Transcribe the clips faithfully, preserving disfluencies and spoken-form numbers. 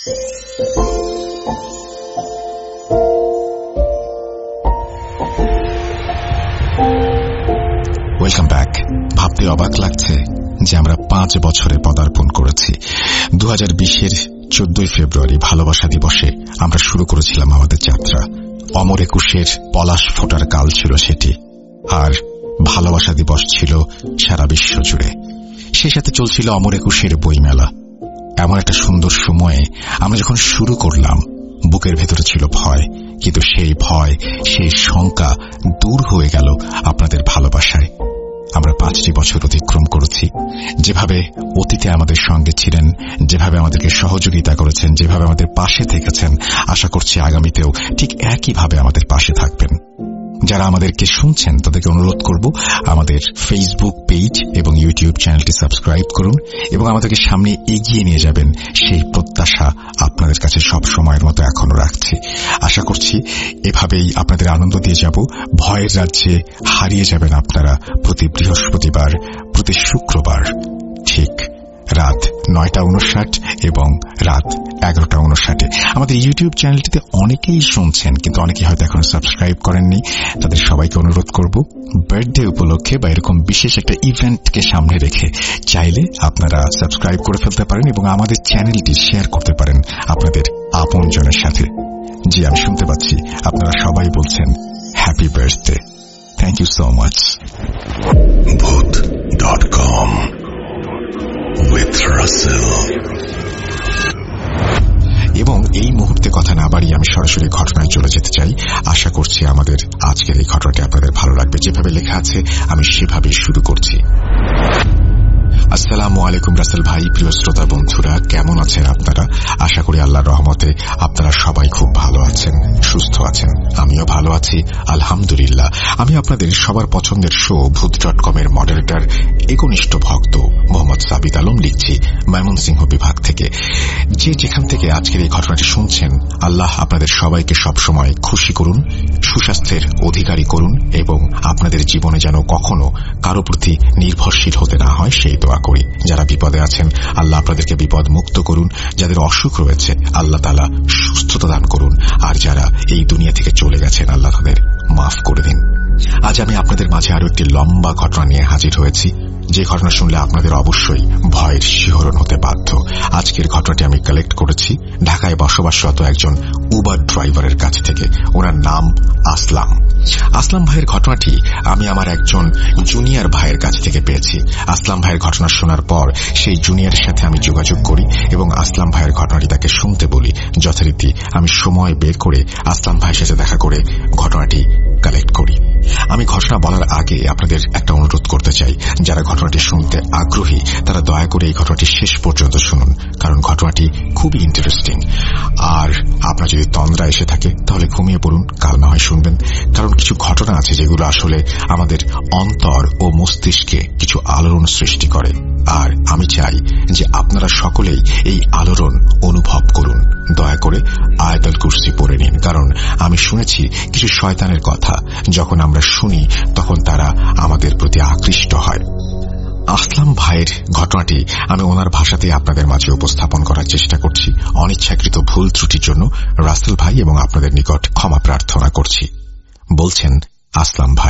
Welcome back. ভাবতে অবাক লাগছে যে আমরা পাঁচ বছরে পদার্পণ করেছি। দু হাজার বিশের চোদ্দই ফেব্রুয়ারি ভালোবাসা দিবসে আমরা শুরু করেছিলাম আমাদের যাত্রা। অমর একুশের পলাশ ফোটার কাল ছিল সেটি, আর ভালোবাসা দিবস ছিল সারা বিশ্ব জুড়ে। সেই সাথে চলছিল অমর একুশের বইমেলা। এমন একটা সুন্দর সময়ে আমরা যখন শুরু করলাম, বুকের ভেতরে ছিল ভয়, কিন্তু সেই ভয়, সেই শঙ্কা দূর হয়ে গেল আপনাদের ভালোবাসায়। আমরা পাঁচটি বছর অতিক্রম করেছি। যেভাবে অতীতে আমাদের সঙ্গে ছিলেন, যেভাবে আমাদেরকে সহযোগিতা করেছেন, যেভাবে আমাদের পাশে থেকেছেন, আশা করছি আগামীতেও ঠিক একইভাবে আমাদের পাশে থাকবেন। যারা আমাদেরকে শুনছেন তাদেরকে অনুরোধ করব, আমাদের ফেসবুক পেজ এবং ইউটিউব চ্যানেলটি সাবস্ক্রাইব করুন এবং আমাদেরকে সামনে এগিয়ে নিয়ে যাবেন, সেই প্রত্যাশা আপনাদের কাছে সব সময়ের মতো এখনো রাখছি। আশা করছি এভাবেই আপনাদের আনন্দ দিয়ে যাব। ভয়ের রাজ্যে হারিয়ে যাবেন আপনারা প্রতি বৃহস্পতিবার, প্রতি শুক্রবার ঠিক রাত নয়টা উনষাট এবং রাত এগারোটা উনষাটে। আমাদের ইউটিউব চ্যানেলটিতে অনেকেই শুনছেন, কিন্তু অনেকেই হয়তো এখনো সাবস্ক্রাইব করেননি। তাদের সবাইকে অনুরোধ করব, বার্থডে উপলক্ষে বা এরকম বিশেষ একটা ইভেন্টকে সামনে রেখে চাইলে আপনারা সাবস্ক্রাইব করে ফেলতে পারেন এবং আমাদের চ্যানেলটি শেয়ার করতে পারেন আপনাদের আপনজনের সাথে। জি, আমি শুনতে পাচ্ছি আপনারা সবাই বলছেন happy birthday. Thank you so much. Bhoot dot com with Russell। এবং এই মুহূর্তে কথা না বাড়িয়ে আমি সরাসরি ঘটনায় চলে যেতে চাই। আশা করছি আমাদের আজকের এই ঘটনাটি আপনাদের ভালো লাগবে। যেভাবে লেখা আছে আমি সেভাবেই শুরু করছি। আসসালামু আলাইকুম রাসেল ভাই, প্রিয় শ্রোতা বন্ধুরা, কেমন আছেন আপনারা? আশা করি আল্লাহর রহমতে আপনারা সবাই খুব ভালো আছেন, সুস্থ আছেন। আমিও ভালো আছি আলহামদুলিল্লাহ। আমি আপনাদের সবার পছন্দের শো ভূত ডট কম এর মডারেটর, একনিষ্ঠ ভক্ত মোহাম্মদ সাবিত আলম লিখছি ময়মনসিংহ বিভাগ থেকে। যে যেখান থেকে আজকের এই ঘটনাটি শুনছেন, আল্লাহ আপনাদের সবাইকে সবসময় খুশি করুন, সুস্বাস্থ্যের অধিকারী করুন এবং আপনাদের জীবনে যেন কখনো কারো প্রতি নির্ভরশীল হতে না হয় সেই দোয়া করি। যারা বিপদে আছেন আল্লাহ আপনাদেরকে বিপদ মুক্ত করুন, যাদের অসুখ রয়েছে আল্লাহ তাআলা সুস্থতা দান করুন, আর যারা এই দুনিয়া থেকে চলে গেছেন আল্লাহ তাদের মাফ করে দিন। আজ আমি আপনাদের মাঝে আরো একটি লম্বা ঘটনা নিয়ে হাজির হয়েছি, যে ঘটনা শুনলে আপনাদের অবশ্যই ভয়ের শিহরণ হতে বাধ্য। আজকের ঘটনাটি আমি কালেক্ট করেছি ঢাকায় বসবাসরত একজন উবার ড্রাইভারের কাছ থেকে। ওনার নাম আসলাম। আসলাম ভাইয়ের ঘটনাটি আমি আমার একজন জুনিয়র ভাইয়ের কাছ থেকে পেয়েছি। আসলাম ভাইয়ের ঘটনা শোনার পর সেই জুনিয়রের সাথে আমি যোগাযোগ করি এবং আসলাম ভাইয়ের ঘটনাটি তাকে শুনতে বলি। যথারীতি আমি সময় বের করে আসলাম ভাইয়ের সাথে দেখা করে ঘটনাটি কালেক্ট করি। আমি ঘটনা বলার আগে আপনাদের একটা অনুরোধ করতে চাই, যারা ঘটনাটি শুনতে আগ্রহী তারা দয়া করে এই ঘটনাটি শেষ পর্যন্ত শুনুন, কারণ ঘটনাটি খুবই ইন্টারেস্টিং। আর আপনার যদি তন্দ্রা এসে থাকে তাহলে ঘুমিয়ে পড়ুন, কাল না হয় শুনবেন, কারণ কিছু ঘটনা আছে যেগুলো আসলে আমাদের অন্তর ও মস্তিষ্কে কিছু আলোড়ন সৃষ্টি করে। আর আমি চাই যে আপনারা সকলেই এই আলোড়ন অনুভব করুন। দয়া করে আয়াতুল কুরসি পড়ে নিন, কারণ আমি শুনেছি কিছু শয়তানের কথা যখন আমরা শুনি তখন তারা আমাদের প্রতি আকৃষ্ট হয়। আসলাম ভাইয়ের ঘটনাটি আমি ওনার ভাষাতে আপনাদের মাঝে উপস্থাপন করার চেষ্টা করছি। অনিচ্ছাকৃত ভুল ত্রুটির জন্য রাসেল ভাই এবং আপনাদের নিকট ক্ষমা প্রার্থনা করছি। বলছেন আসলাম ভাই।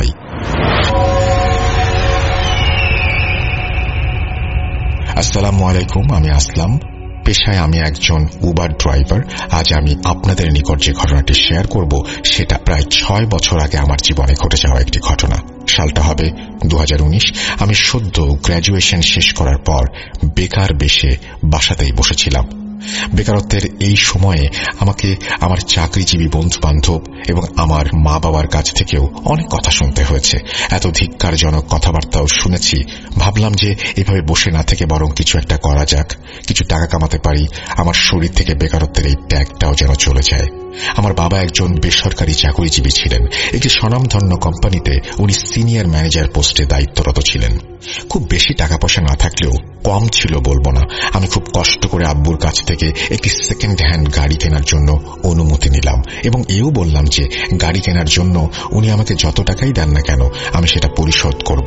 আসসালামু আলাইকুম, আমি আসলাম। পেশায় আমি একজন উবার ড্রাইভার। আজ আমি আপনাদের নিকট যে ঘটনাটি শেয়ার করব সেটা প্রায় ছয় বছর আগে আমার জীবনে ঘটে যাওয়া একটি ঘটনা। সালটা হবে দু হাজার উনিশ। আমি সদ্য গ্র্যাজুয়েশন শেষ করার পর বেকার বেশে বাসাতেই বসেছিলাম। বেকারত্বের এই সময়ে আমাকে আমার চাকরিজীবী বন্ধু বান্ধব এবং আমার মা বাবার কাছ থেকেও অনেক কথা শুনতে হয়েছে। এত ধিক্কারজনক কথাবার্তাও শুনেছি। ভাবলাম যে এভাবে বসে না থেকে বরং কিছু একটা করা যাক, কিছু টাকা কামাতে পারি, আমার শরীর থেকে বেকারত্বের এই ট্যাগটাও যেন চলে যায়। আমার বাবা একজন বেসরকারি চাকরিজীবী ছিলেন। একটি স্বনামধন্য কোম্পানিতে উনি সিনিয়র ম্যানেজার পোস্টে দায়িত্বরত ছিলেন। খুব বেশি টাকা পয়সা না থাকলেও কম ছিল বলবো না। আমি খুব কষ্ট করে আব্বুর কাছ থেকে একটি সেকেন্ড হ্যান্ড গাড়ি কেনার জন্য অনুমতি নিলাম এবং এও বললাম যে গাড়ি কেনার জন্য উনি আমাকে যত টাকাই দেন না কেন আমি সেটা পরিশোধ করব।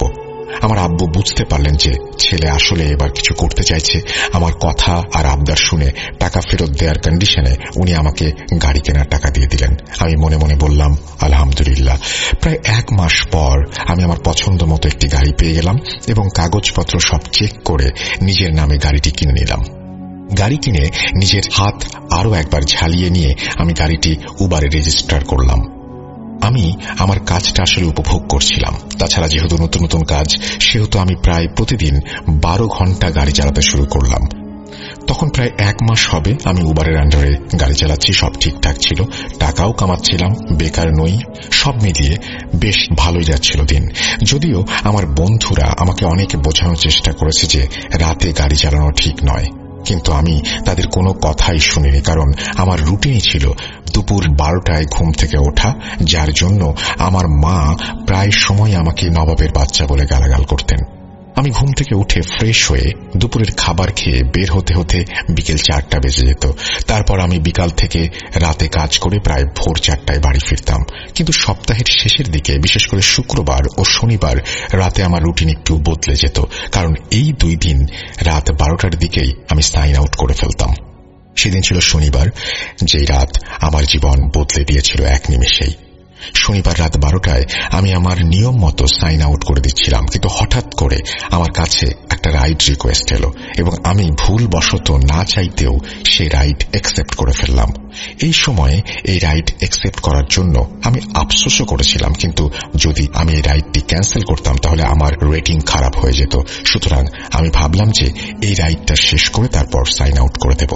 আমার আব্বু বুঝতে পারলেন যে ছেলে আসলে এবার কিছু করতে চাইছে। আমার কথা আর আবদার শুনে টাকা ফেরত দেওয়ার কন্ডিশনে উনি আমাকে গাড়ি কেনার টাকা দিয়ে দিলেন। আমি মনে মনে বললাম আলহামদুলিল্লাহ। প্রায় এক মাস পর আমি আমার পছন্দ মতো একটি গাড়ি পেয়ে গেলাম এবং কাগজপত্র সব চেক করে নিজের নামে গাড়িটি কিনে নিলাম। গাড়ি কিনে নিজের হাত আরো একবার ঝালিয়ে নিয়ে আমি গাড়িটি উবারে রেজিস্টার করলাম। আমি আমার কাজটা আসলে উপভোগ করছিলাম। তাছাড়া যেহেতু নতুন নতুন কাজ, সেহেতু আমি প্রায় প্রতিদিন বারো ঘন্টা গাড়ি চালাতে শুরু করলাম। তখন প্রায় এক মাস হবে আমি উবারের আন্ডারে গাড়ি চালাচ্ছি। সব ঠিকঠাক ছিল, টাকাও কামাচ্ছিলাম, বেকার নই। সব মিলিয়ে বেশ ভালোই যাচ্ছিল দিন। যদিও আমার বন্ধুরা আমাকে অনেক বোঝানোর চেষ্টা করেছে যে রাতে গাড়ি চালানো ঠিক নয়, কিন্তু আমি তাদের কোনো কথাই শুনিনি। কারণ আমার রুটিনই ছিল দুপুর বারোটায় ঘুম থেকে ওঠা, যার জন্য আমার মা প্রায় সময় আমাকে নবাবের বাচ্চা বলে গালাগাল করতেন। আমি ঘুম থেকে উঠে ফ্রেশ হয়ে দুপুরের খাবার খেয়ে বের হতে হতে বিকেল চারটা বেজে যেত। তারপর আমি বিকাল থেকে রাতে কাজ করে প্রায় ভোর চারটায় বাড়ি ফিরতাম। কিন্তু সপ্তাহের শেষের দিকে, বিশেষ করে শুক্রবার ও শনিবার রাতে আমার রুটিন একটু বদলে যেত, কারণ এই দুই দিন রাত বারোটার দিকেই আমি সাইন আউট করে ফেলতাম। সেদিন ছিল শনিবার, যেই রাত আমার জীবন বদলে দিয়েছিল এক নিমেষেই। শনিবার রাত বারোটায় আমি আমার নিয়ম মতো সাইন আউট করে দিচ্ছিলাম, কিন্তু হঠাৎ করে আমার কাছে একটা রাইড রিকোয়েস্ট এলো এবং আমি ভুলবশত না চাইতেও সেই রাইড অ্যাকসেপ্ট করে ফেললাম। এই সময়ে এই রাইড অ্যাকসেপ্ট করার জন্য আমি আফসোসও করেছিলাম, কিন্তু যদি আমি এই রাইডটি ক্যান্সেল করতাম তাহলে আমার রেটিং খারাপ হয়ে যেত। সুতরাং আমি ভাবলাম যে এই রাইডটা শেষ করে তারপর সাইন আউট করে দেব।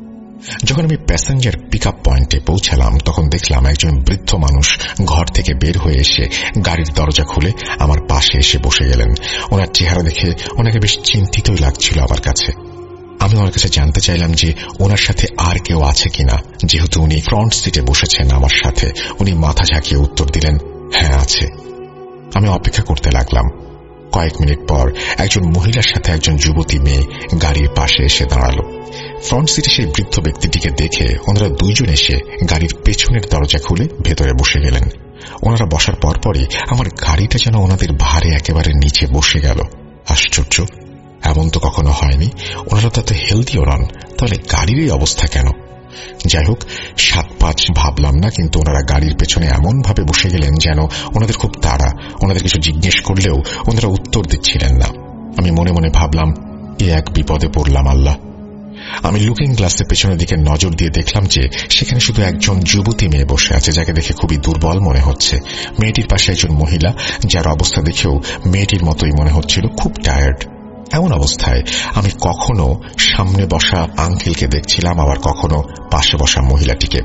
যখন আমি প্যাসেঞ্জার পিক আপ পয়েন্টে পৌঁছালাম তখন দেখলাম একজন বৃদ্ধ মানুষ ঘর থেকে বের হয়ে এসে গাড়ির দরজা খুলে আমার পাশে এসে বসে গেলেন। ওনার চেহারা দেখে ওনাকে বেশ চিন্তিতই লাগছিল আমার কাছে। আমি ওনার কাছে জানতে চাইলাম যে ওনার সাথে আর কেউ আছে কিনা। যেহেতু উনি ফ্রন্ট সিটে বসেছেন আমার সাথে, উনি মাথা ঝাঁকিয়ে উত্তর দিলেন, হ্যাঁ আছে। আমি অপেক্ষা করতে লাগলাম। কয়েক মিনিট পর একজন মহিলার সাথে একজন যুবতী মেয়ে গাড়ির পাশে এসে দাঁড়ালো। ফ্রন্ট সিটে সেই বৃদ্ধ ব্যক্তিটিকে দেখে ওনারা দুইজন এসে গাড়ির পেছনের দরজা খুলে ভেতরে বসে গেলেন। ওনারা বসার পরপরই আমার গাড়িটা যেন ওনাদের ভারে একেবারে নিচে বসে গেল। আশ্চর্য, এমন তো কখনো হয়নি। ওনারা তো এত হেলদিও নন, তাহলে গাড়ির এই অবস্থা কেন? যাই হোক, সাত পাঁচ ভাবলাম না, কিন্তু ওনারা গাড়ির পেছনে এমন ভাবে বসে গেলেন যেন ওনাদের খুব তাড়া। ওনাদের কিছু জিজ্ঞেস করলেও ওনারা উত্তর দিচ্ছিলেন না। আমি মনে মনে ভাবলাম, এ এক বিপদে পড়লাম আল্লাহ। আমি লুকিং গ্লাসের পেছনের দিকে নজর দিয়ে দেখলাম যে সেখানে শুধু একজন যুবতী মেয়ে বসে আছে, যাকে দেখে খুবই দুর্বল মনে হচ্ছে। মেয়েটির পাশে একজন মহিলা, যার অবস্থা দেখেও মেয়েটির মতোই মনে হচ্ছিল, খুব টায়ার্ড। এমন অবস্থায় আমি কখনো সামনে বসা আঙ্কেলকে দেখছিলাম, আবার কখনো পাশে বসা মহিলাটিকে।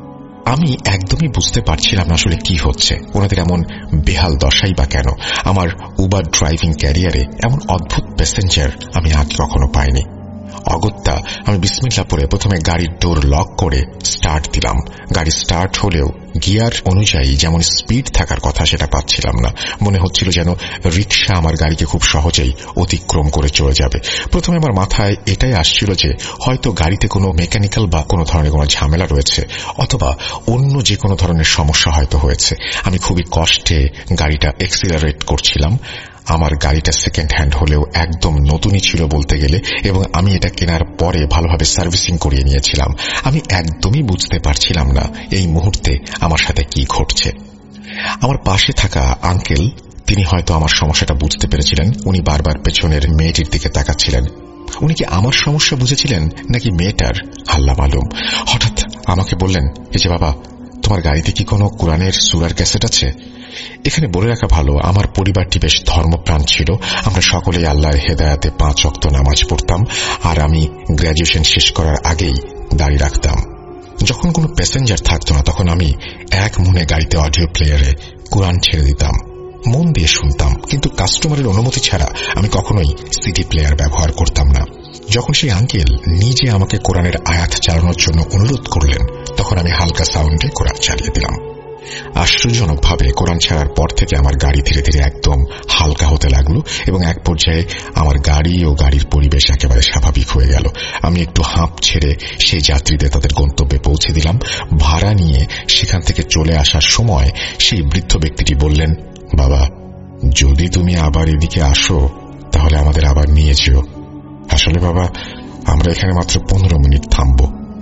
আমি একদমই বুঝতে পারছিলাম না আসলে কি হচ্ছে, ওনাদের এমন বেহাল দশাই বা কেন। আমার উবার ড্রাইভিং ক্যারিয়ারে এমন অদ্ভুত প্যাসেঞ্জার আমি আগে কখনো পাইনি। অগত্যা আমি বিসমিল্লাহ পড়ে প্রথমে গাড়ির ডোর লক করে স্টার্ট দিলাম। গাড়ি স্টার্ট হলেও গিয়ার অনুযায়ী যেমন স্পিড থাকার কথা সেটা পাচ্ছিলাম না। মনে হচ্ছিল যেন রিক্সা আমার গাড়িকে খুব সহজেই অতিক্রম করে চলে যাবে। প্রথমে আমার মাথায় এটাই আসছিল যে হয়তো গাড়িতে কোনো মেকানিক্যাল বা কোনো ধরনের কোনো ঝামেলা রয়েছে, অথবা অন্য যে কোনো ধরনের সমস্যা হয়তো হয়েছে। আমি খুবই কষ্টে গাড়িটা এক্সিলারেট করছিলাম। আমার গাড়িটা সেকেন্ড হ্যান্ড হলেও একদম নতুনই ছিল বলতে গেলে, এবং আমি এটা কেনার পরে ভালোভাবে সার্ভিসিং করিয়ে নিয়েছিলাম। আমি একদমই বুঝতে পারছিলাম না এই মুহূর্তে আমার সাথে কি ঘটছে। আমার পাশে থাকা আঙ্কেল, তিনি হয়তো আমার সমস্যাটা বুঝতে পেরেছিলেন। উনি বারবার পেছনের মেয়েটির দিকে তাকাচ্ছিলেন। উনি কি আমার সমস্যা বুঝেছিলেন নাকি মেয়েটার, আল্লাহ মালুম। হঠাৎ আমাকে বললেন, এই যে বাবা, তোমার গাড়িতে কি কোনো কোরআনের সূরার ক্যাসেট আছে? এখানে বলে রাখা ভালো, আমার পরিবারটি বেশ ধর্মপ্রাণ ছিল। আমরা সকলেই আল্লাহর হেদায়াতে পাঁচ ওয়াক্ত নামাজ পড়তাম, আর আমি গ্র্যাজুয়েশন শেষ করার আগেই দাড়ি রাখতাম। যখন কোনো প্যাসেঞ্জার থাকতো না তখন আমি এক মনে গাড়িতে অডিও প্লেয়ারে কোরআন ছেড়ে দিতাম, মন দিয়ে শুনতাম, কিন্তু কাস্টমারের অনুমতি ছাড়া আমি কখনোই সিডি প্লেয়ার ব্যবহার করতাম না। যখন সেই আঙ্কেল নিজে আমাকে কোরআনের আয়াত চালানোর জন্য অনুরোধ করলেন তখন আমি হালকা সাউন্ডে কোরআন চালিয়ে দিলাম। আশ্চর্যজনকভাবে কোরআন ছাড়ার পর থেকে আমার গাড়ি ধীরে ধীরে একদম হালকা হতে লাগলো, এবং এক পর্যায়ে আমার গাড়ি ও গাড়ির পরিবেশ একেবারে স্বাভাবিক হয়ে গেল। আমি একটু হাঁপ ছেড়ে সেই যাত্রীদের তাদের গন্তব্যে পৌঁছে দিলাম। ভাড়া নিয়ে সেখান থেকে চলে আসার সময় সেই বৃদ্ধ ব্যক্তিটি বললেন, বাবা, যদি তুমি আবার এদিকে আসো তাহলে আমাদের আবার নিয়ে যেও। আসলে বাবা, আমরা এখানে মাত্র পনেরো মিনিট থামব।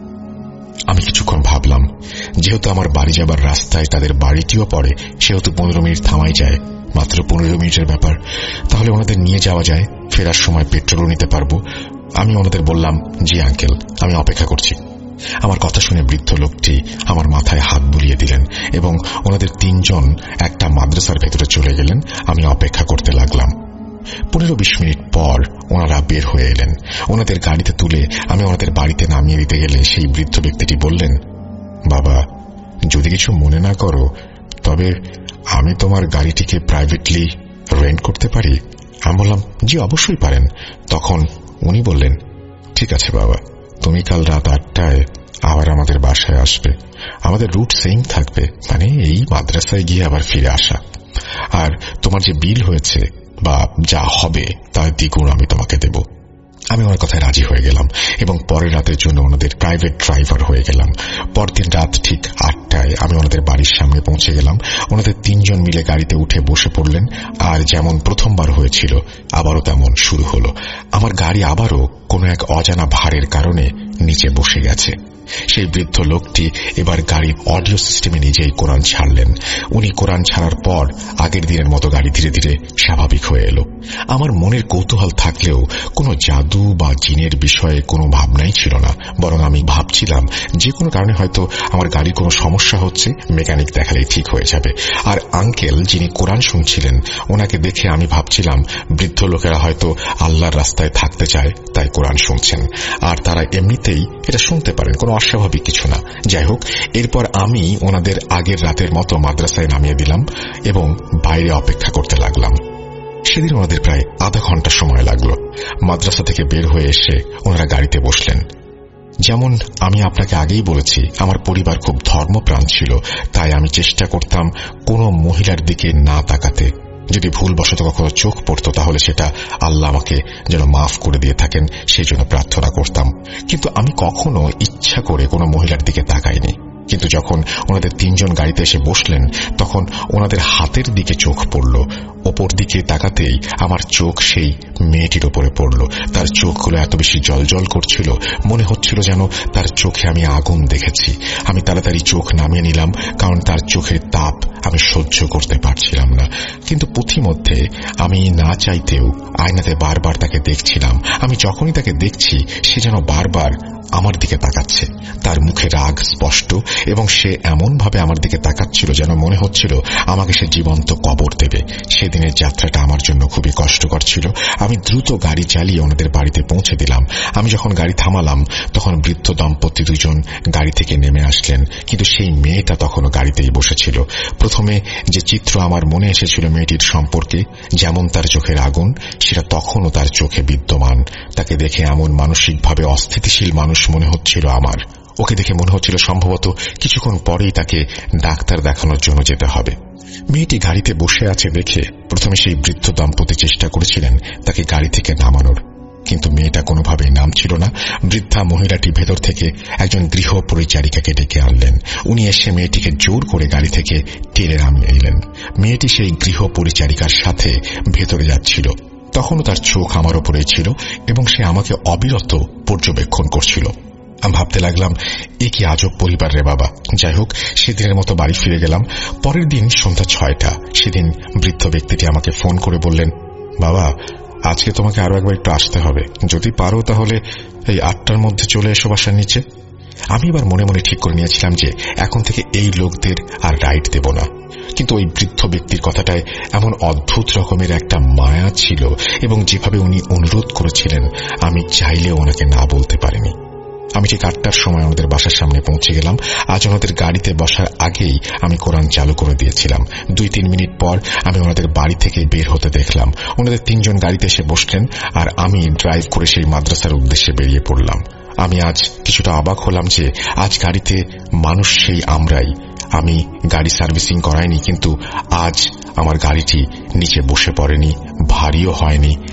আমি কিছুক্ষণ ভাবলাম, যেহেতু আমার বাড়ি যাবার রাস্তায় তাদের বাড়িটিও পড়ে, সেহেতু পনেরো মিনিট থামাই যায়, মাত্র পনেরো মিনিটের ব্যাপার, তাহলে ওনাদের নিয়ে যাওয়া যায়, ফেরার সময় পেট্রোলও নিতে পারবো। আমি ওনাদের বললাম, জি আঙ্কেল, আমি অপেক্ষা করছি। আমার কথা শুনে বৃদ্ধ লোকটি আমার মাথায় হাত বুলিয়ে দিলেন এবং ওনাদের তিনজন একটা মাদ্রাসার ভেতরে চলে গেলেন। আমি অপেক্ষা করতে লাগলাম। পনেরো বিশ মিনিট পর ওনারা বের হয়ে এলেন। ওনাদের গাড়িতে তুলে আমি ওনাদের বাড়িতে নামিয়ে দিতে গেলে সেই বৃদ্ধ ব্যক্তিটি বললেন, বাবা, যদি কিছু মনে না করো তবে আমি তোমার গাড়িটিকে প্রাইভেটলি রেন্ট করতে পারি? আমি বললাম, জি অবশ্যই পারেন। তখন উনি বললেন, ঠিক আছে বাবা, তুমি কাল রাত আটটায় আবার আমাদের বাসায় আসবে। আমাদের রুট সেম থাকবে, মানে এই মাদ্রাসায় গিয়ে আবার ফিরে আসা। আর তোমার যে বিল হয়েছে বা যা হবে তার দ্বিগুণ আমি তোমাকে দেব। আমি ওনার কথায় রাজি হয়ে গেলাম এবং পরের রাতের জন্য ওনাদের প্রাইভেট ড্রাইভার হয়ে গেলাম। পরদিন রাত ঠিক আটটায় আমি ওনাদের বাড়ির সামনে পৌঁছে গেলাম। ওনাদের তিনজন মিলে গাড়িতে উঠে বসে পড়লেন, আর যেমন প্রথমবার হয়েছিল আবারও তেমন শুরু হলো। আমার গাড়ি আবারও কোনো এক অজানা ভারের কারণে নিচে বসে গেছে। সেই বৃদ্ধ লোকটি এবার গাড়ির অডিও সিস্টেমে নিজেই কোরআন ছাড়লেন। উনি কোরআন ছাড়ার পর আগের দিনের মতো গাড়ি ধীরে ধীরে স্বাভাবিক হয়ে এলো। আমার মনের কৌতূহল থাকলেও কোনো জাদু বা জিনের বিষয়ে কোনো ভাবনাই ছিল না, বরং আমি ভাবছিলাম যে কোনো কারণে হয়তো আমার গাড়ির কোনো সমস্যা হচ্ছে, মেকানিক দেখালেই ঠিক হয়ে যাবে। আর আঙ্কেল যিনি কোরআন শুনছিলেন, ওনাকে দেখে আমি ভাবছিলাম বৃদ্ধ লোকেরা হয়তো আল্লাহর রাস্তায় থাকতে চায়, তাই কোরআন শুনছেন, আর তারা এমনিতেই এটা শুনতে পারেন, কোনো অস্বাভাবিক কিছু না। যাই হোক, এরপর আমি ওনাদের আগের রাতের মতো মাদ্রাসায় নামিয়ে দিলাম এবং বাইরে অপেক্ষা করতে লাগলাম। সেদিন ওনাদের প্রায় আধা ঘন্টা সময় লাগলো। মাদ্রাসা থেকে বের হয়ে এসে ওনারা গাড়িতে বসলেন। যেমন আমি আপনাকে আগেই বলেছি, আমার পরিবার খুব ধর্মপ্রাণ ছিল, তাই আমি চেষ্টা করতাম কোনো মহিলার দিকে না তাকাতে। যদি ভুলবশত কখনো চোখ পড়ত তাহলে সেটা আল্লাহ আমাকে যেন মাফ করে দিয়ে থাকেন সেই জন্য প্রার্থনা করতাম। কিন্তু আমি কখনো ইচ্ছা করে কোনো মহিলার দিকে তাকাইনি। কিন্তু যখন ওনাদের তিনজন গাড়িতে এসে বসলেন তখন ওনাদের হাতের দিকে চোখ পড়ল। ওপর দিকে তাকাতেই আমার চোখ সেই মেয়েটির ওপরে পড়ল। তার চোখগুলো এত বেশি জলজল করছিল, মনে হচ্ছিল যেন তার চোখে আমি আগুন দেখেছি। আমি তাড়াতাড়ি চোখ নামিয়ে নিলাম, কারণ তার চোখের তাপ আমি সহ্য করতে পারছিলাম না। কিন্তু পথিমধ্যে আমি না চাইতেও আয়নাতে বারবার তাকে দেখছিলাম। আমি যখনই তাকে দেখছি সে যেন বারবার আমার দিকে তাকাচ্ছে। তার মুখে রাগ স্পষ্ট এবং সে এমন ভাবে আমার দিকে তাকাচ্ছিল যেন মনে হচ্ছিল আমাকে সে জীবন্ত কবর দেবে। সেদিনের যাত্রাটা আমার জন্য খুবই কষ্টকর ছিল। আমি দ্রুত গাড়ি চালিয়ে ওনাদের বাড়িতে পৌঁছে দিলাম। আমি যখন গাড়ি থামালাম তখন বৃদ্ধ দম্পতি দুজন গাড়ি থেকে নেমে আসলেন, কিন্তু সেই মেয়েটা তখনও গাড়িতেই বসেছিল। প্রথমে যে চিত্র আমার মনে এসেছিল মেয়েটির সম্পর্কে, যেমন তার চোখের আগুন, সেটা তখনও তার চোখে বিদ্যমান। তাকে দেখে এমন মানসিকভাবে অস্থিতিশীল মানুষ মনে হচ্ছিল আমার। ওকে দেখে মনে হচ্ছিল সম্ভবত কিছুক্ষণ পরেই তাকে ডাক্তার দেখানোর জন্য যেতে হবে। মেয়েটি গাড়িতে বসে আছে দেখে প্রথমে সেই বৃদ্ধ দম্পতি চেষ্টা করেছিলেন তাকে গাড়ি থেকে নামানোর, কিন্তু মেয়েটা কোনোভাবেই নামছিল না। বৃদ্ধা মহিলাটি ভেতর থেকে একজন গৃহ পরিচারিকাকে ডেকে আনলেন। উনি এসে মেয়েটিকে জোর করে গাড়ি থেকে টেনে নামিয়ে এলেন। মেয়েটি সেই গৃহ পরিচারিকার সাথে ভেতরে যাচ্ছিল। তখনও তার চোখ আমার ওপরেই ছিল এবং সে আমাকে অবিরত পর্যবেক্ষণ করছিল। আমি ভাবতে লাগলাম, এ কি আজব পরিবার রে বাবা। যাই হোক, সেদিনের মতো বাড়ি ফিরে গেলাম। পরের দিন সন্ধ্যা ছয়টা। সেদিন বৃদ্ধ ব্যক্তিটি আমাকে ফোন করে বললেন, বাবা, আজকে তোমাকে আরো একবার একটু আসতে হবে, যদি পারো তাহলে এই আটটার মধ্যে চলে এসো বাসার নিচে। আমি এবার মনে মনে ঠিক করে নিয়েছিলাম যে এখন থেকে এই লোকদের আর রাইড দেব না। কিন্তু ওই বৃদ্ধ ব্যক্তির কথাটায় এমন অদ্ভুত রকমের একটা মায়া ছিল এবং যেভাবে উনি অনুরোধ করেছিলেন আমি চাইলেও ওনাকে না বলতে পারিনি। আমি ঠিক আটটার সময় আমাদের বাসার সামনে পৌঁছে গেলাম। আজ ওনাদের গাড়িতে বসার আগেই আমি কোরআন চালু করে দিয়েছিলাম। দুই তিন মিনিট পর আমি ওনাদের বাড়ি থেকে বের হতে দেখলাম। ওনাদের তিনজন গাড়িতে এসে বসলেন আর আমি ড্রাইভ করে সেই মাদ্রাসার উদ্দেশ্যে বেরিয়ে পড়লাম। আমি আজ কিছুটা অবাক হলাম যে আজ গাড়িতে মানুষ সেই আমরাই। আমি গাড়ি সার্ভিসিং করাইনি, কিন্তু আজ আমার গাড়িটি নিচে বসে পড়েনি, ভারীও হয়নি,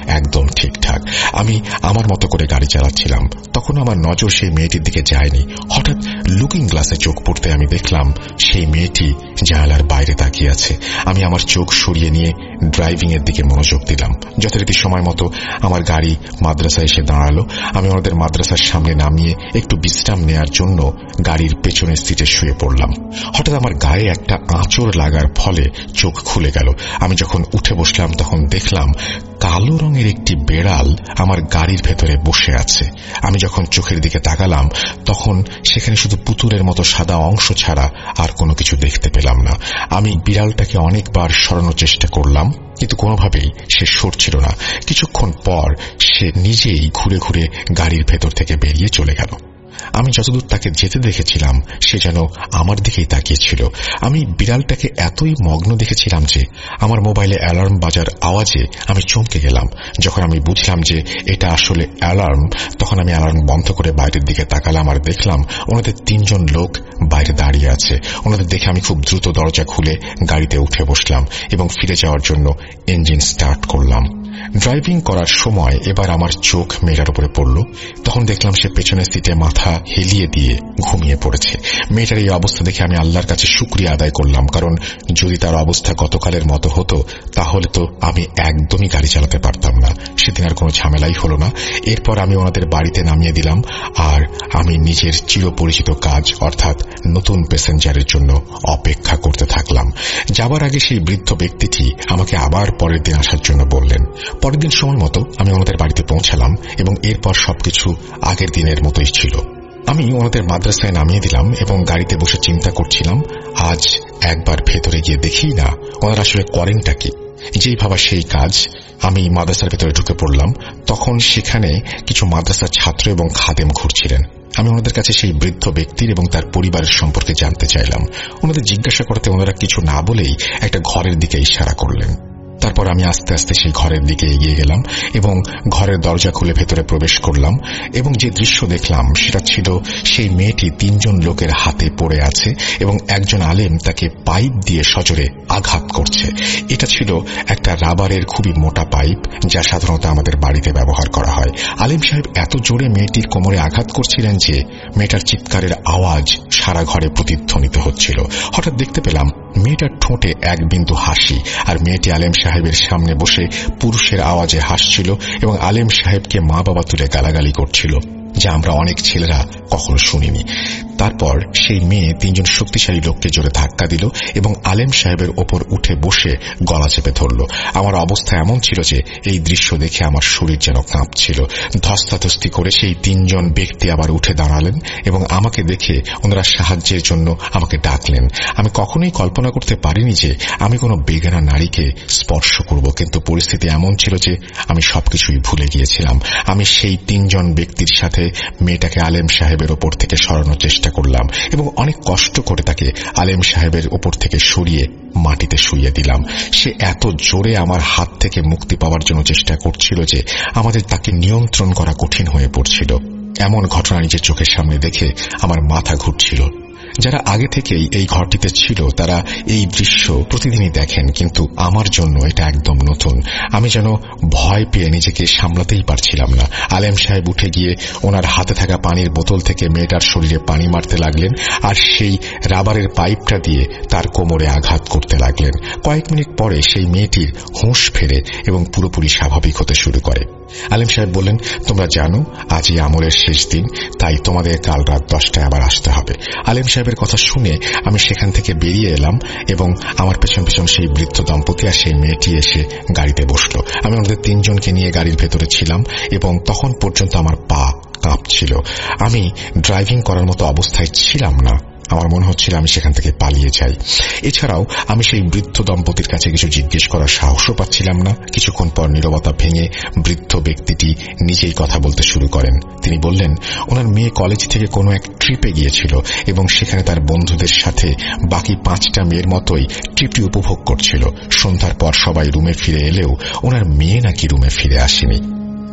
একদম ঠিকঠাক। আমি আমার মতো করে গাড়ি চালাচ্ছিলাম। তখন আমার নজর সেই মেয়েটির দিকে যায়নি। হঠাৎ লুকিং গ্লাসে চোখ পড়তে আমি দেখলাম সেই মেয়েটি জানালার বাইরে তাকিয়ে আছে। আমি আমার চোখ সরিয়ে নিয়ে ড্রাইভিং এর দিকে মনোযোগ দিলাম। যথারীতি সময় মতো আমার গাড়ি মাদ্রাসায় এসে দাঁড়ালো। আমি আমাদের মাদ্রাসার সামনে নামিয়ে একটু বিশ্রাম নেয়ার জন্য গাড়ির পেছনের সিটে শুয়ে পড়লাম। হঠাৎ আমার গায়ে একটা আঁচড় লাগার ফলে চোখ খুলে গেল। আমি যখন উঠে বসলাম তখন দেখলাম কালো রঙের একটি বেড়াল আমার গাড়ির ভেতরে বসে আছে। আমি যখন চোখের দিকে তাকালাম তখন সেখানে শুধু পুতুলের মতো সাদা অংশ ছাড়া আর কোনো কিছু দেখতে পেলাম না। আমি বিড়ালটাকে অনেকবার সরানোর চেষ্টা করলাম, কিন্তু কোনোভাবেই সে সরছিল না। কিছুক্ষণ পর সে নিজেই ঘুরে ঘুরে গাড়ির ভেতর থেকে বেরিয়ে চলে গেল। আমি যতদূর তাকে যেতে দেখেছিলাম সে যেন আমার দিকেই তাকিয়েছিল। আমি বিড়ালটাকে এতই মগ্ন দেখেছিলাম যে আমার মোবাইলে অ্যালার্ম বাজার আওয়াজে আমি চমকে গেলাম। যখন আমি বুঝলাম যে এটা আসলে অ্যালার্ম, তখন আমি অ্যালার্ম বন্ধ করে বাইরের দিকে তাকালাম আর দেখলাম ওনাদের তিনজন লোক বাইরে দাঁড়িয়ে আছে। ওনাদের দেখে আমি খুব দ্রুত দরজা খুলে গাড়িতে উঠে বসলাম এবং ফিরে যাওয়ার জন্য ইঞ্জিন স্টার্ট করলাম। ড্রাইভিং করার সময় এবার আমার চোখ মেয়েটার উপরে পড়ল। তখন দেখলাম সে পেছনের সিটে মাথা হেলিয়ে দিয়ে ঘুমিয়ে পড়েছে। মেয়েটার এই অবস্থা দেখে আমি আল্লাহর কাছে শুকরিয়া আদায় করলাম, কারণ যদি তার অবস্থা গতকালের মতো হতো তাহলে তো আমি একদমই গাড়ি চালাতে পারতাম না। সেদিন আর কোনো ঝামেলাই হলো না। এরপর আমি ওনাদের বাড়িতে নামিয়ে দিলাম আর আমি নিজের চিরপরিচিত কাজ অর্থাৎ নতুন প্যাসেঞ্জারের জন্য অপেক্ষা করতে থাকলাম। যাবার আগে সেই বৃদ্ধ ব্যক্তিটি আমাকে আবার পরের দিন আসার জন্য বললেন। পরের দিন সময় মতো আমি ওনাদের বাড়িতে পৌঁছালাম এবং এরপর সবকিছু আগের দিনের মতোই ছিল। আমি ওনাদের মাদ্রাসায় নামিয়ে দিলাম এবং গাড়িতে বসে চিন্তা করছিলাম আজ একবার ভেতরে গিয়ে দেখি না ওনারা আসলে করেনটা কি। যেই ভাবা সেই কাজ। আমি মাদ্রাসার ভেতরে ঢুকে পড়লাম। তখন সেখানে কিছু মাদ্রাসার ছাত্র এবং খাদেম ঘুরছিলেন। আমি ওনাদের কাছে সেই বৃদ্ধ ব্যক্তির এবং তার পরিবারের সম্পর্কে জানতে চাইলাম। ওনাদের জিজ্ঞাসা করতে ওনারা কিছু না বলেই একটা ঘরের দিকে ইশারা করলেন। তারপর আমি আস্তে আস্তে সেই ঘরের দিকে এগিয়ে গেলাম এবং ঘরের দরজা খুলে ভেতরে প্রবেশ করলাম এবং যে দৃশ্য দেখলাম সেটা ছিল সেই মেয়েটি তিনজন লোকের হাতে পড়ে আছে এবং একজন আলেম তাকে পাইপ দিয়ে সজোরে আঘাত করছে। এটা ছিল একটা রাবারের খুবই মোটা পাইপ, যা সাধারণত আমাদের বাড়িতে ব্যবহার করা হয়। আলেম সাহেব এত জোরে মেয়েটির কোমরে আঘাত করছিলেন যে মেয়েটার চিৎকারের আওয়াজ সারা ঘরে প্রতিধ্বনিত হচ্ছিল। হঠাৎ দেখতে পেলাম মেয়েটার ঠোঁটে এক বিন্দু হাসি, আর মেয়েটি আলেম সাহেবের সামনে বসে পুরুষের আওয়াজে হাসছিল এবং আলেম সাহেবকে মা বাবা তুলে গালাগালি করছিল, যা আমরা অনেক ছেলেরা কখনো শুনিনি। তারপর সেই মেয়ে তিনজন শক্তিশালী লোককে জোরে ধাক্কা দিল এবং আলেম সাহেবের ওপর উঠে বসে গলা চেপে ধরল। আমার অবস্থা এমন ছিল যে এই দৃশ্য দেখে আমার শরীর যেন কাঁপছিল। ধস্তাধস্তি করে সেই তিনজন ব্যক্তি আবার উঠে দাঁড়ালেন এবং আমাকে দেখে ওনারা সাহায্যের জন্য আমাকে ডাকলেন। আমি কখনোই কল্পনা করতে পারিনি যে আমি কোনো বেগানা নারীকে স্পর্শ করব, কিন্তু পরিস্থিতি এমন ছিল যে আমি সবকিছুই ভুলে গিয়েছিলাম। আমি সেই তিনজন ব্যক্তির সাথে মেয়েটাকে আলেম সাহেবের ওপর থেকে সরানোর চেষ্টা করলাম এবং অনেক কষ্ট করে তাকে আলেম সাহেবের ওপর থেকে সরিয়ে মাটিতে শুইয়ে দিলাম। সে এত জোরে আমার হাত থেকে মুক্তি পাওয়ার জন্য চেষ্টা করছিল যে আমাদের তাকে নিয়ন্ত্রণ করা কঠিন হয়ে পড়ছিল। এমন ঘটনা নিজের চোখের সামনে দেখে আমার মাথা ঘুরছিল। যারা আগে থেকেই এই ঘরটিতে ছিল তারা এই দৃশ্য প্রতিদিনই দেখেন, কিন্তু আমার জন্য এটা একদম নতুন। আমি যেন ভয় পেয়ে নিজেকে সামলাতেই পারছিলাম না। আলেম সাহেব উঠে গিয়ে ওনার হাতে থাকা পানির বোতল থেকে মেয়েটার শরীরে পানি মারতে লাগলেন আর সেই রাবারের পাইপটা দিয়ে তার কোমরে আঘাত করতে লাগলেন। কয়েক মিনিট পরে সেই মেয়েটির হুঁশ ফেরে এবং পুরোপুরি স্বাভাবিক হতে শুরু করে। আলেম সাহেব বললেন, তোমরা জানো আজই আমলের শেষ দিন, তাই তোমাদের কাল রাত দশটায় আবার আসতে হবে। আলেম সাহেবের কথা শুনে আমি সেখান থেকে বেরিয়ে এলাম এবং আমার পেছন পেছন সেই বৃদ্ধ দম্পতি আর সেই মেয়েটি এসে গাড়িতে বসলো। আমি ওদের তিনজনকে নিয়ে গাড়ির ভেতরে ছিলাম এবং তখন পর্যন্ত আমার পা কাঁপছিল। আমি ড্রাইভিং করার মতো অবস্থায় ছিলাম না। আমার মনে হচ্ছিল আমি সেখান থেকে পালিয়ে যাই। এছাড়াও আমি সেই বৃদ্ধ দম্পতির কাছে কিছু জিজ্ঞেস করার সাহসও পাচ্ছিলাম না। কিছুক্ষণ পর নীরবতা ভেঙে বৃদ্ধ ব্যক্তিটি নিজেই কথা বলতে শুরু করেন। তিনি বললেন, ওনার মেয়ে কলেজ থেকে কোনো এক ট্রিপে গিয়েছিল এবং সেখানে তার বন্ধুদের সাথে বাকি পাঁচটা মেয়ের মতোই ট্রিপটি উপভোগ করছিল। সন্ধ্যার পর সবাই রুমে ফিরে এলেও ওনার মেয়ে নাকি রুমে ফিরে আসেনি।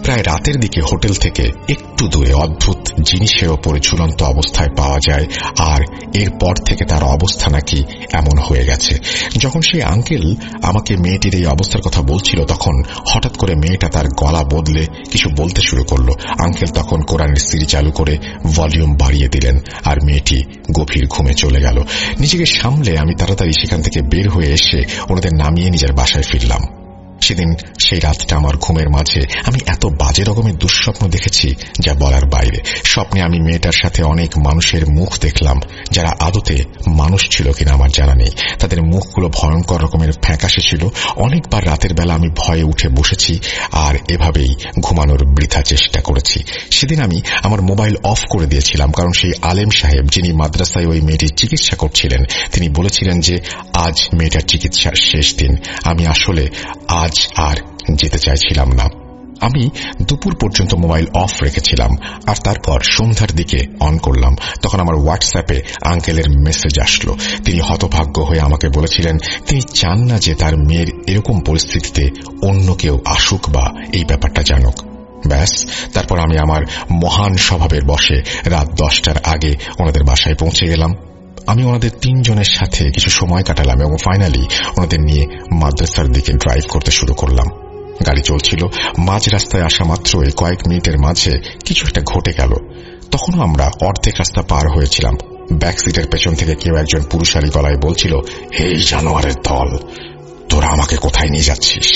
প্রায় রাতের দিকে হোটেল থেকে একটু দূরে অদ্ভুত জিনিসের ওপরে ঝুলন্ত অবস্থায় পাওয়া যায়, আর এরপর থেকে তার অবস্থা নাকি এমন হয়ে গেছে। যখন সেই আঙ্কেল আমাকে মেয়েটির এই অবস্থার কথা বলছিল, তখন হঠাৎ করে মেয়েটা তার গলা বদলে কিছু বলতে শুরু করল। আঙ্কেল তখন কোরআনের সিডি চালু করে ভলিউম বাড়িয়ে দিলেন, আর মেয়েটি গভীর ঘুমে চলে গেল। নিজেকে সামলে আমি তাড়াতাড়ি সেখান থেকে বের হয়ে এসে ওনাদের নামিয়ে নিজের বাসায় ফিরলাম। সেদিন সেই রাতটা আমার ঘুমের মাঝে আমি এত বাজে রকমের দুঃস্বপ্ন দেখেছি যা বলার বাইরে। স্বপ্নে আমি মেয়েটার সাথে অনেক মানুষের মুখ দেখলাম, যারা আদতে মানুষ ছিল কিনা আমার জানা নেই। তাদের মুখগুলো ভয়ঙ্কর রকমের ফ্যাকাশে ছিল। অনেকবার রাতের বেলা আমি ভয়ে উঠে বসেছি আর এভাবেই ঘুমানোর বৃথা চেষ্টা করেছি। সেদিন আমি আমার মোবাইল অফ করে দিয়েছিলাম, কারণ সেই আলেম সাহেব যিনি মাদ্রাসায় ওই মেয়েটির চিকিৎসা করছিলেন, তিনি বলেছিলেন যে আজ মেয়েটার চিকিৎসার শেষ দিন। আমি আসলে আজ আর যেতে চাইছিলাম না। আমি দুপুর পর্যন্ত মোবাইল অফ রেখেছিলাম, আর তারপর সন্ধ্যার দিকে অন করলাম। তখন আমার হোয়াটসঅ্যাপে আঙ্কেলের মেসেজ আসলো। তিনি হতভাগ্য হয়ে আমাকে বলেছিলেন তিনি চান না যে তার মেয়ের এরকম পরিস্থিতিতে অন্য কেউ আসুক বা এই ব্যাপারটা জানুক। ব্যাস, তারপর আমি আমার মহান স্বভাবের বশে রাত দশটার আগে ওনাদের বাসায় পৌঁছে গেলাম। আমি ওনাদের তিনজনের সাথে কিছু সময় কাটালাম এবং ফাইনালি ওনাদের নিয়ে মাদ্রাসার দিকে ড্রাইভ করতে শুরু করলাম। গাড়ি চলছিল। মাঝ রাস্তায় আসা মাত্রই কয়েক মিনিটের মাঝে কিছু একটা ঘটে গেল। তখনও আমরা অর্ধেক রাস্তা পার হয়েছিলাম। ব্যাক সিটের পেছন থেকে কেউ একজন পুরুষালী গলায় বলছিল, এই জানোয়ারের দল, তোরা আমাকে কোথায় নিয়ে যাচ্ছিস?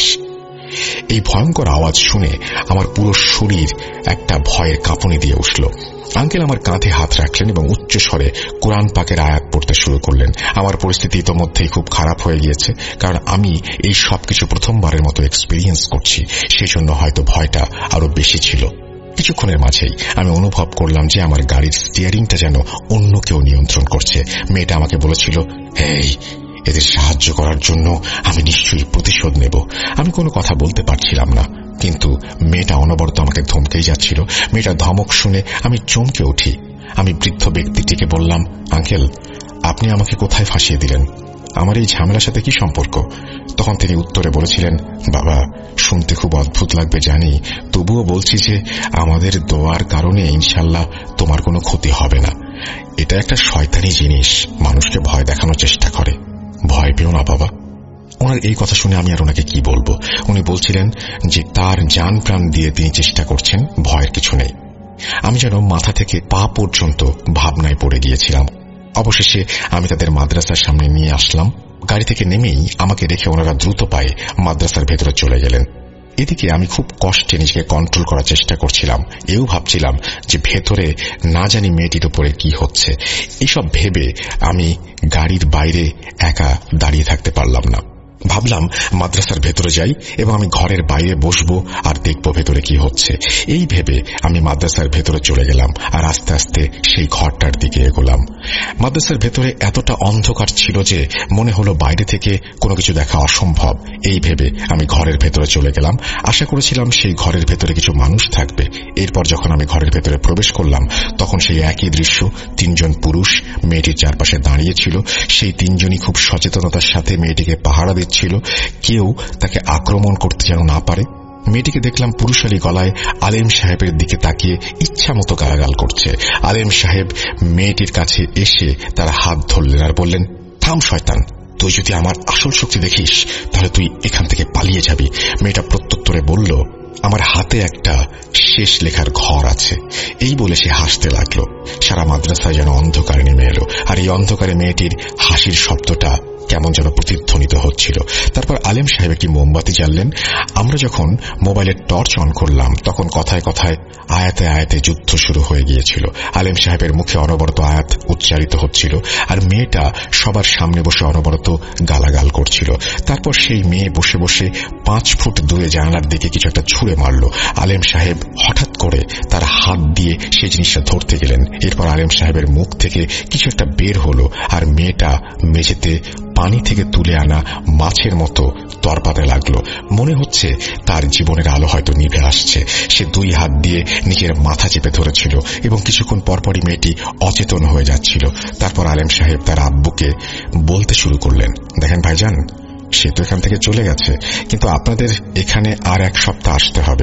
এই ভয়ঙ্কর আওয়াজ শুনে আমার পুরো শরীর একটা ভয়ের কাঁপুনি দিয়ে উঠল। আঙ্কেল আমার কাঁধে হাত রাখলেন এবং উচ্চ স্বরে কোরআন পাকের আয়াত পড়তে শুরু করলেন। আমার পরিস্থিতি ইতোমধ্যেই খুব খারাপ হয়ে গিয়েছে, কারণ আমি এই সবকিছু প্রথমবারের মতো এক্সপিরিয়েন্স করছি। সেই জন্য হয়তো ভয়টা আরো বেশি ছিল। কিছুক্ষণের মাঝেই আমি অনুভব করলাম যে আমার গাড়ির স্টিয়ারিংটা যেন অন্য কেউ নিয়ন্ত্রণ করছে। মেয়েটা আমাকে বলেছিল, এই এদের সাহায্য করার জন্য আমি নিশ্চয়ই প্রতিশোধ নেব। আমি কোনো কথা বলতে পারছিলাম না, কিন্তু মেয়েটা অনবরত আমাকে ধমকেই যাচ্ছিল। মেয়েটার ধমক শুনে আমি চমকে উঠি। আমি বৃদ্ধ ব্যক্তিটিকে বললাম, আঙ্কেল, আপনি আমাকে কোথায় ফাঁসিয়ে দিলেন? আমার এই ঝামেলার সাথে কি সম্পর্ক? তখন তিনি উত্তরে বলেছিলেন, বাবা, শুনতে খুব অদ্ভুত লাগবে জানি, তবুও বলছি যে আমাদের দোয়ার কারণে ইনশাল্লাহ তোমার কোনো ক্ষতি হবে না। এটা একটা শয়তানি জিনিস, মানুষকে ভয় দেখানোর চেষ্টা করে। ভয় পেও না বাবা। ওনার এই কথা শুনে আমি আর ওনাকে কি বলবো। উনি বলছিলেন যে তার জান প্রাণ দিয়ে তিনি চেষ্টা করছেন, ভয়ের কিছু নেই। আমি যেন মাথা থেকে পা পর্যন্ত ভাবনায় পড়ে গিয়েছিলাম। অবশেষে আমি তাদের মাদ্রাসার সামনে নিয়ে আসলাম। গাড়ি থেকে নেমেই আমাকে রেখে ওনারা দ্রুত পায়ে মাদ্রাসার ভেতরে চলে গেলেন। এদিকে আমি খুব কষ্টে নিজেকে কন্ট্রোল করার চেষ্টা করছিলাম। এও ভাবছিলাম যে ভেতরে না জানি মেয়েটির উপরে কি হচ্ছে। এসব ভেবে আমি গাড়ির বাইরে একা দাঁড়িয়ে থাকতে পারলাম না। ভাবলাম মাদ্রাসার ভেতরে যাই এবং আমি ঘরের বাইরে বসবো আর দেখবো ভেতরে কি হচ্ছে। এই ভেবে আমি মাদ্রাসার ভেতরে চলে গেলাম আর আস্তে আস্তে সেই ঘরটার দিকে এগোলাম। মাদ্রাসার ভেতরে এতটা অন্ধকার ছিল যে মনে হলো বাইরে থেকে কোনো কিছু দেখা অসম্ভব। এই ভেবে আমি ঘরের ভেতরে চলে গেলাম। আশা করেছিলাম সেই ঘরের ভেতরে কিছু মানুষ থাকবে। এরপর যখন আমি ঘরের ভেতরে প্রবেশ করলাম, তখন সেই একই দৃশ্য। তিনজন পুরুষ মেয়েটির চারপাশে দাঁড়িয়ে ছিল। সেই তিনজনই খুব সচেতনতার সাথে মেয়েটিকে পাহারা ছিল, কেউ তাকে আক্রমণ করতে যেন না পারে। মেয়েটিকে দেখলাম পুরুষালী গলায় আলেম সাহেবের দিকে তাকিয়ে ইচ্ছা মতো গালাগাল করছে। আলেম সাহেব মেয়েটির কাছে এসে তার হাত ধরলেন আর বললেন, থাম শয়তান, তুই যদি আমার আসল শক্তি দেখিস তাহলে তুই এখান থেকে পালিয়ে যাবি। মেয়েটা প্রত্যুত্তরে বলল, আমার হাতে একটা শেষ লেখার ঘর আছে। এই বলে সে হাসতে লাগলো। সারা মাদ্রাসায় যেন অন্ধকারে নেমে এলো, আর এই অন্ধকারে মেয়েটির হাসির শব্দটা কেমন যেন প্রতিধ্বনিত হচ্ছিল। তারপর আলেম সাহেব একটি মোমবাতি জ্বাললেন। আমরা যখন মোবাইলের টর্চ অন করলাম, তখন কথায় কথায় আয়াতে আয়াতে যুদ্ধ শুরু হয়ে গিয়েছিল। আলেম সাহেবের মুখে অনবরত আয়াত উচ্চারিত হচ্ছিল, আর মেয়েটা সবার সামনে বসে অনবরত গালাগাল করছিল। তারপর সেই মেয়ে বসে বসে পাঁচ ফুট দূরে জানালার দিকে কিছু একটা ছুঁড়ে মারল। আলেম সাহেব হঠাৎ করে তার হাত দিয়ে সেই জিনিসটা ধরতে গেলেন। এরপর আলেম সাহেবের মুখ থেকে কিছু একটা বের হলো, আর মেয়েটা মেঝেতে পানি থেকে তুলে আনা মাছের মতো তরপাতে লাগলো। মনে হচ্ছে তার জীবনের আলো হয়তো নিভে আসছে। সে দুই হাত দিয়ে নিজের মাথা চেপে ধরেছিল এবং কিছুক্ষণ পরপরই মেয়েটি অচেতন হয়ে যাচ্ছিল। তারপর আলেম সাহেব তার আব্বুকে বলতে শুরু করলেন, দেখেন ভাইজান, সে তো এখান থেকে চলে গেছে, কিন্তু আপনাদের এখানে আর এক সপ্তাহ আসতে হবে।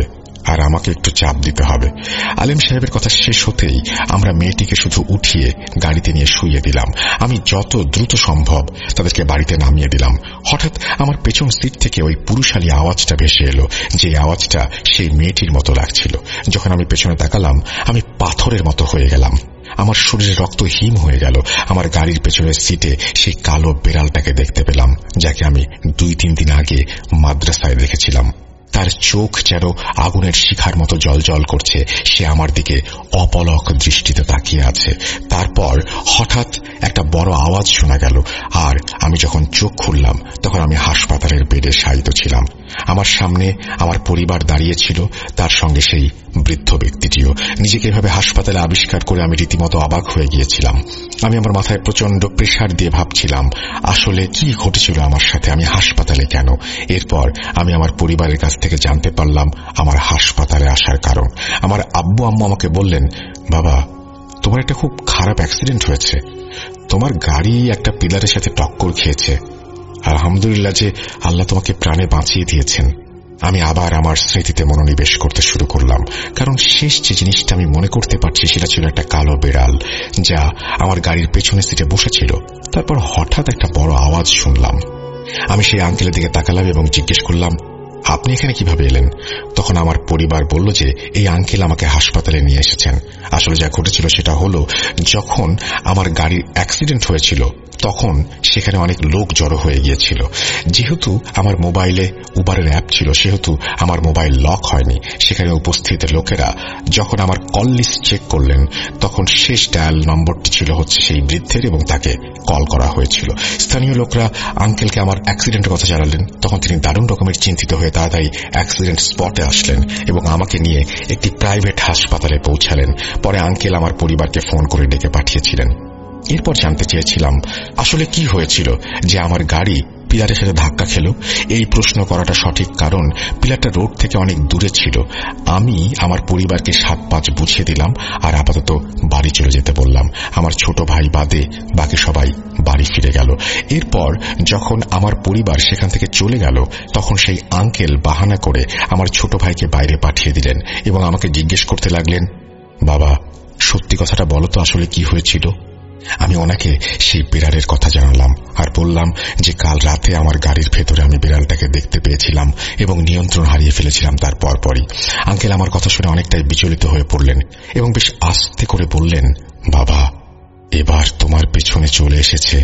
আর আমাকে একটু চাপ দিতে হবে। আলেম সাহেবের কথা শেষ হতেই আমরা মেয়েটিকে শুধু উঠিয়ে গাড়িতে নিয়ে শুইয়ে দিলাম। আমি যত দ্রুত সম্ভব তাদেরকে বাড়িতে নামিয়ে দিলাম। হঠাৎ আমার পেছন সিট থেকে ওই পুরুষালী আওয়াজটা ভেসে এলো, যে আওয়াজটা সেই মেয়েটির মতো লাগছিল। যখন আমি পেছনে তাকালাম, আমি পাথরের মতো হয়ে গেলাম। আমার শরীরে রক্ত হিম হয়ে গেল। আমার গাড়ির পেছনের সিটে সেই কালো বেড়ালটাকে দেখতে পেলাম, যাকে আমি দুই তিন দিন আগে মাদ্রাসায় দেখেছিলাম। তার চোখ যেন আগুনের শিখার মতো জ্বলজ্বল করছে। সে আমার দিকে অপলক দৃষ্টিতে তাকিয়ে আছে। তারপর হঠাৎ একটা বড় আওয়াজ শোনা গেল, আর আমি যখন চোখ খুললাম তখন আমি হাসপাতালের বেডে শায়িত ছিলাম। আমার সামনে আমার পরিবার দাঁড়িয়েছিল, তার সঙ্গে সেই বৃদ্ধ ব্যক্তিটিও। নিজেকে এভাবে হাসপাতালে আবিষ্কার করে আমি রীতিমতো অবাক হয়ে গিয়েছিলাম। আমি আমার মাথায় প্রচন্ড প্রেসার দিয়ে ভাবছিলাম আসলে কি ঘটেছিল আমার সাথে, আমি হাসপাতালে কেন। এরপর আমি আমার পরিবারের কাছ থেকে জানতে পারলাম আমার হাসপাতালে আসার কারণ। আমার আব্বু আম্মু আমাকে বললেন, বাবা, তোমার একটা খুব খারাপ অ্যাক্সিডেন্ট হয়েছে, তোমার গাড়ি একটা পিলারের সাথে টক্কর খেয়েছে। আলহামদুলিল্লাহ যে আল্লাহ তোমাকে প্রাণে বাঁচিয়ে দিয়েছেন। আমি আবার আমার স্মৃতিতে মনোনিবেশ করতে শুরু করলাম, কারণ শেষ যে জিনিসটা আমি মনে করতে পারছি সেটা ছিল একটা কালো বেড়াল, যা আমার গাড়ির পেছনের সিটে বসেছিল। তারপর হঠাৎ একটা বড় আওয়াজ শুনলাম। আমি সেই আঙ্কেলের দিকে তাকালাম এবং জিজ্ঞেস করলাম, আপনি এখানে কিভাবে এলেন? তখন আমার পরিবার বলল যে এই আঙ্কেল আমাকে হাসপাতালে নিয়ে এসেছেন। আসলে যা ঘটেছিল সেটা হলো, যখন আমার গাড়ির অ্যাক্সিডেন্ট হয়েছিল তখন সেখানে অনেক লোক জড়ো হয়ে গিয়েছিল। যেহেতু আমার মোবাইলে উবারের অ্যাপ ছিল, সেহেতু আমার মোবাইল লক হয়নি। সেখানে উপস্থিত লোকেরা যখন আমার কল লিস্ট চেক করলেন, তখন শেষ ডায়াল নম্বরটি ছিল হচ্ছে সেই বৃদ্ধের, এবং তাকে কল করা হয়েছিল। স্থানীয় লোকরা আঙ্কেলকে আমার অ্যাক্সিডেন্টের কথা জানালেন। তখন তিনি দারুণ রকমের চিন্তিত হয়ে তাড়াতাড়ি অ্যাক্সিডেন্ট স্পটে আসলেন এবং আমাকে নিয়ে একটি প্রাইভেট হাসপাতালে পৌঁছালেন। পরে আঙ্কেল আমার পরিবারকে ফোন করে ডেকে পাঠিয়েছিলেন। এরপর জানতে চেয়েছিলাম আসলে কি হয়েছিল যে আমার গাড়ি পিলারের সাথে ধাক্কা খেল। এই প্রশ্ন করাটা সঠিক, কারণ পিলারটা রোড থেকে অনেক দূরে ছিল। আমি আমার পরিবারকে সাত পাঁচ বুঝিয়ে দিলাম আর আপাতত বাড়ি চলে যেতে বললাম। আমার ছোট ভাই বাদে বাকি সবাই বাড়ি ফিরে গেল। এরপর যখন আমার পরিবার সেখান থেকে চলে গেল, তখন সেই আঙ্কেল বাহানা করে আমার ছোট ভাইকে বাইরে পাঠিয়ে দিলেন এবং আমাকে জিজ্ঞেস করতে লাগলেন, বাবা, সত্যি কথাটা বলো তো আসলে কি হয়েছিল? আমি ওনাকে সেই বিড়ালের কথা জানালাম আর বললাম যে কাল রাতে আমার গাড়ির ভেতরে আমি বিড়ালটাকে দেখতে পেয়েছিলাম এবং নিয়ন্ত্রণ হারিয়ে ফেলেছিলাম তার পরপরই। আঙ্কেল আমার কথা শুনে অনেকটাই বিচলিত হয়ে পড়লেন এবং বেশ আস্তে করে বললেন, বাবা, এবার তোমার পেছনে চলে এসেছে।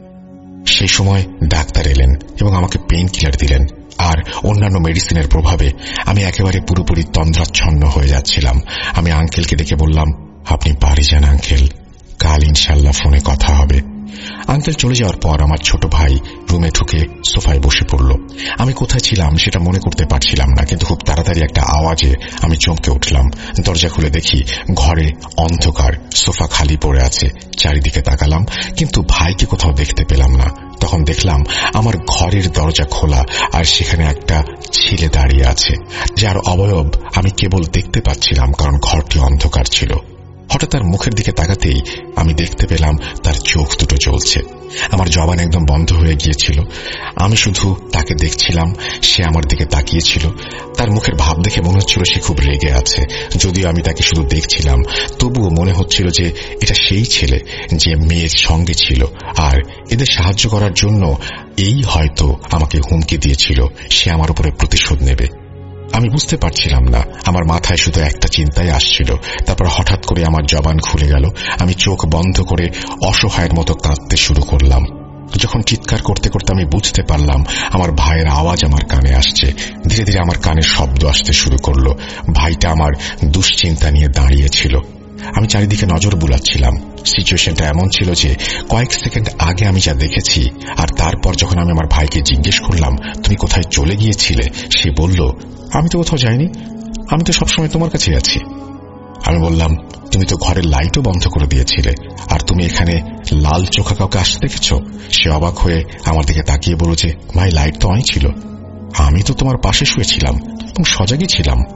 সেই সময় ডাক্তার এলেন এবং আমাকে পেইন কিলার দিলেন, আর অন্যান্য মেডিসিনের প্রভাবে আমি একেবারে পুরোপুরি তন্দ্রাচ্ছন্ন হয়ে যাচ্ছিলাম। আমি আঙ্কেলকে ডেকে বললাম, আপনি বাড়ি যান আঙ্কেল, কাল ইনশাল্লাহ ফোনে কথা হবে। আঙ্কেল চলে যাওয়ার পর আমার ছোট ভাই রুমে ঢুকে সোফায় বসে পড়ল। আমি কোথায় ছিলাম সেটা মনে করতে পারছিলাম না, কিন্তু খুব তাড়াতাড়ি একটা আওয়াজে আমি চমকে উঠলাম। দরজা খুলে দেখি ঘরে অন্ধকার, সোফা খালি পড়ে আছে। চারিদিকে তাকালাম, কিন্তু ভাইকে কোথাও দেখতে পেলাম না। তখন দেখলাম আমার ঘরের দরজা খোলা, আর সেখানে একটা ছেলে দাঁড়িয়ে আছে, যার অবয়ব আমি কেবল দেখতে পাচ্ছিলাম কারণ ঘরটি অন্ধকার ছিল। হঠাৎ তার মুখের দিকে তাকাতেই আমি দেখতে পেলাম তার চোখ দুটো জ্বলছে। আমার জবান একদম বন্ধ হয়ে গিয়েছিল। আমি শুধু তাকে দেখছিলাম, সে আমার দিকে তাকিয়েছিল। তার মুখের ভাব দেখে মনে হচ্ছিল সে খুব রেগে আছে। যদিও আমি তাকে শুধু দেখছিলাম, তবুও মনে হচ্ছিল যে এটা সেই ছেলে যে মেয়ের সঙ্গে ছিল, আর এদের সাহায্য করার জন্য এই হয়তো আমাকে হুমকি দিয়েছিল সে আমার উপরে প্রতিশোধ নেবে। আমি বুঝতে পারছিলাম না, আমার মাথায় শুধু একটা চিন্তাই আসছিল। তারপর হঠাৎ করে আমার জবান খুলে গেল। আমি চোখ বন্ধ করে অসহায়ের মতো কাঁদতে শুরু করলাম। যখন চিৎকার করতে করতে আমি বুঝতে পারলাম আমার ভাইয়ের আওয়াজ আমার কানে আসছে। ধীরে ধীরে আমার কানে শব্দ আসতে শুরু করলো। ভাইটা আমার দুশ্চিন্তা নিয়ে দাঁড়িয়েছিল। আমি চারিদিকে নজর বুলাচ্ছিলাম। সিচুয়েশনটা এমন ছিল যে কয়েক সেকেন্ড আগে আমি যা দেখেছি, আর তারপর যখন আমি আমার ভাইকে জিজ্ঞেস করলাম তুমি কোথায় চলে গিয়েছিলে, সে বলল, আমি তো কোথাও যাইনি, আমি তো সবসময় তোমার কাছে আছি। আমি বললাম, তুমি তো ঘরের লাইটও বন্ধ করে দিয়েছিলে, আর তুমি এখানে লাল চোখা কাউকে আসতে দেখেছ? সে অবাক হয়ে আমার দিকে তাকিয়ে বলল যে ভাই, লাইট তো অনই ছিল, আমি তো তোমার পাশে শুয়েছিলাম এবং সজাগই ছিলাম।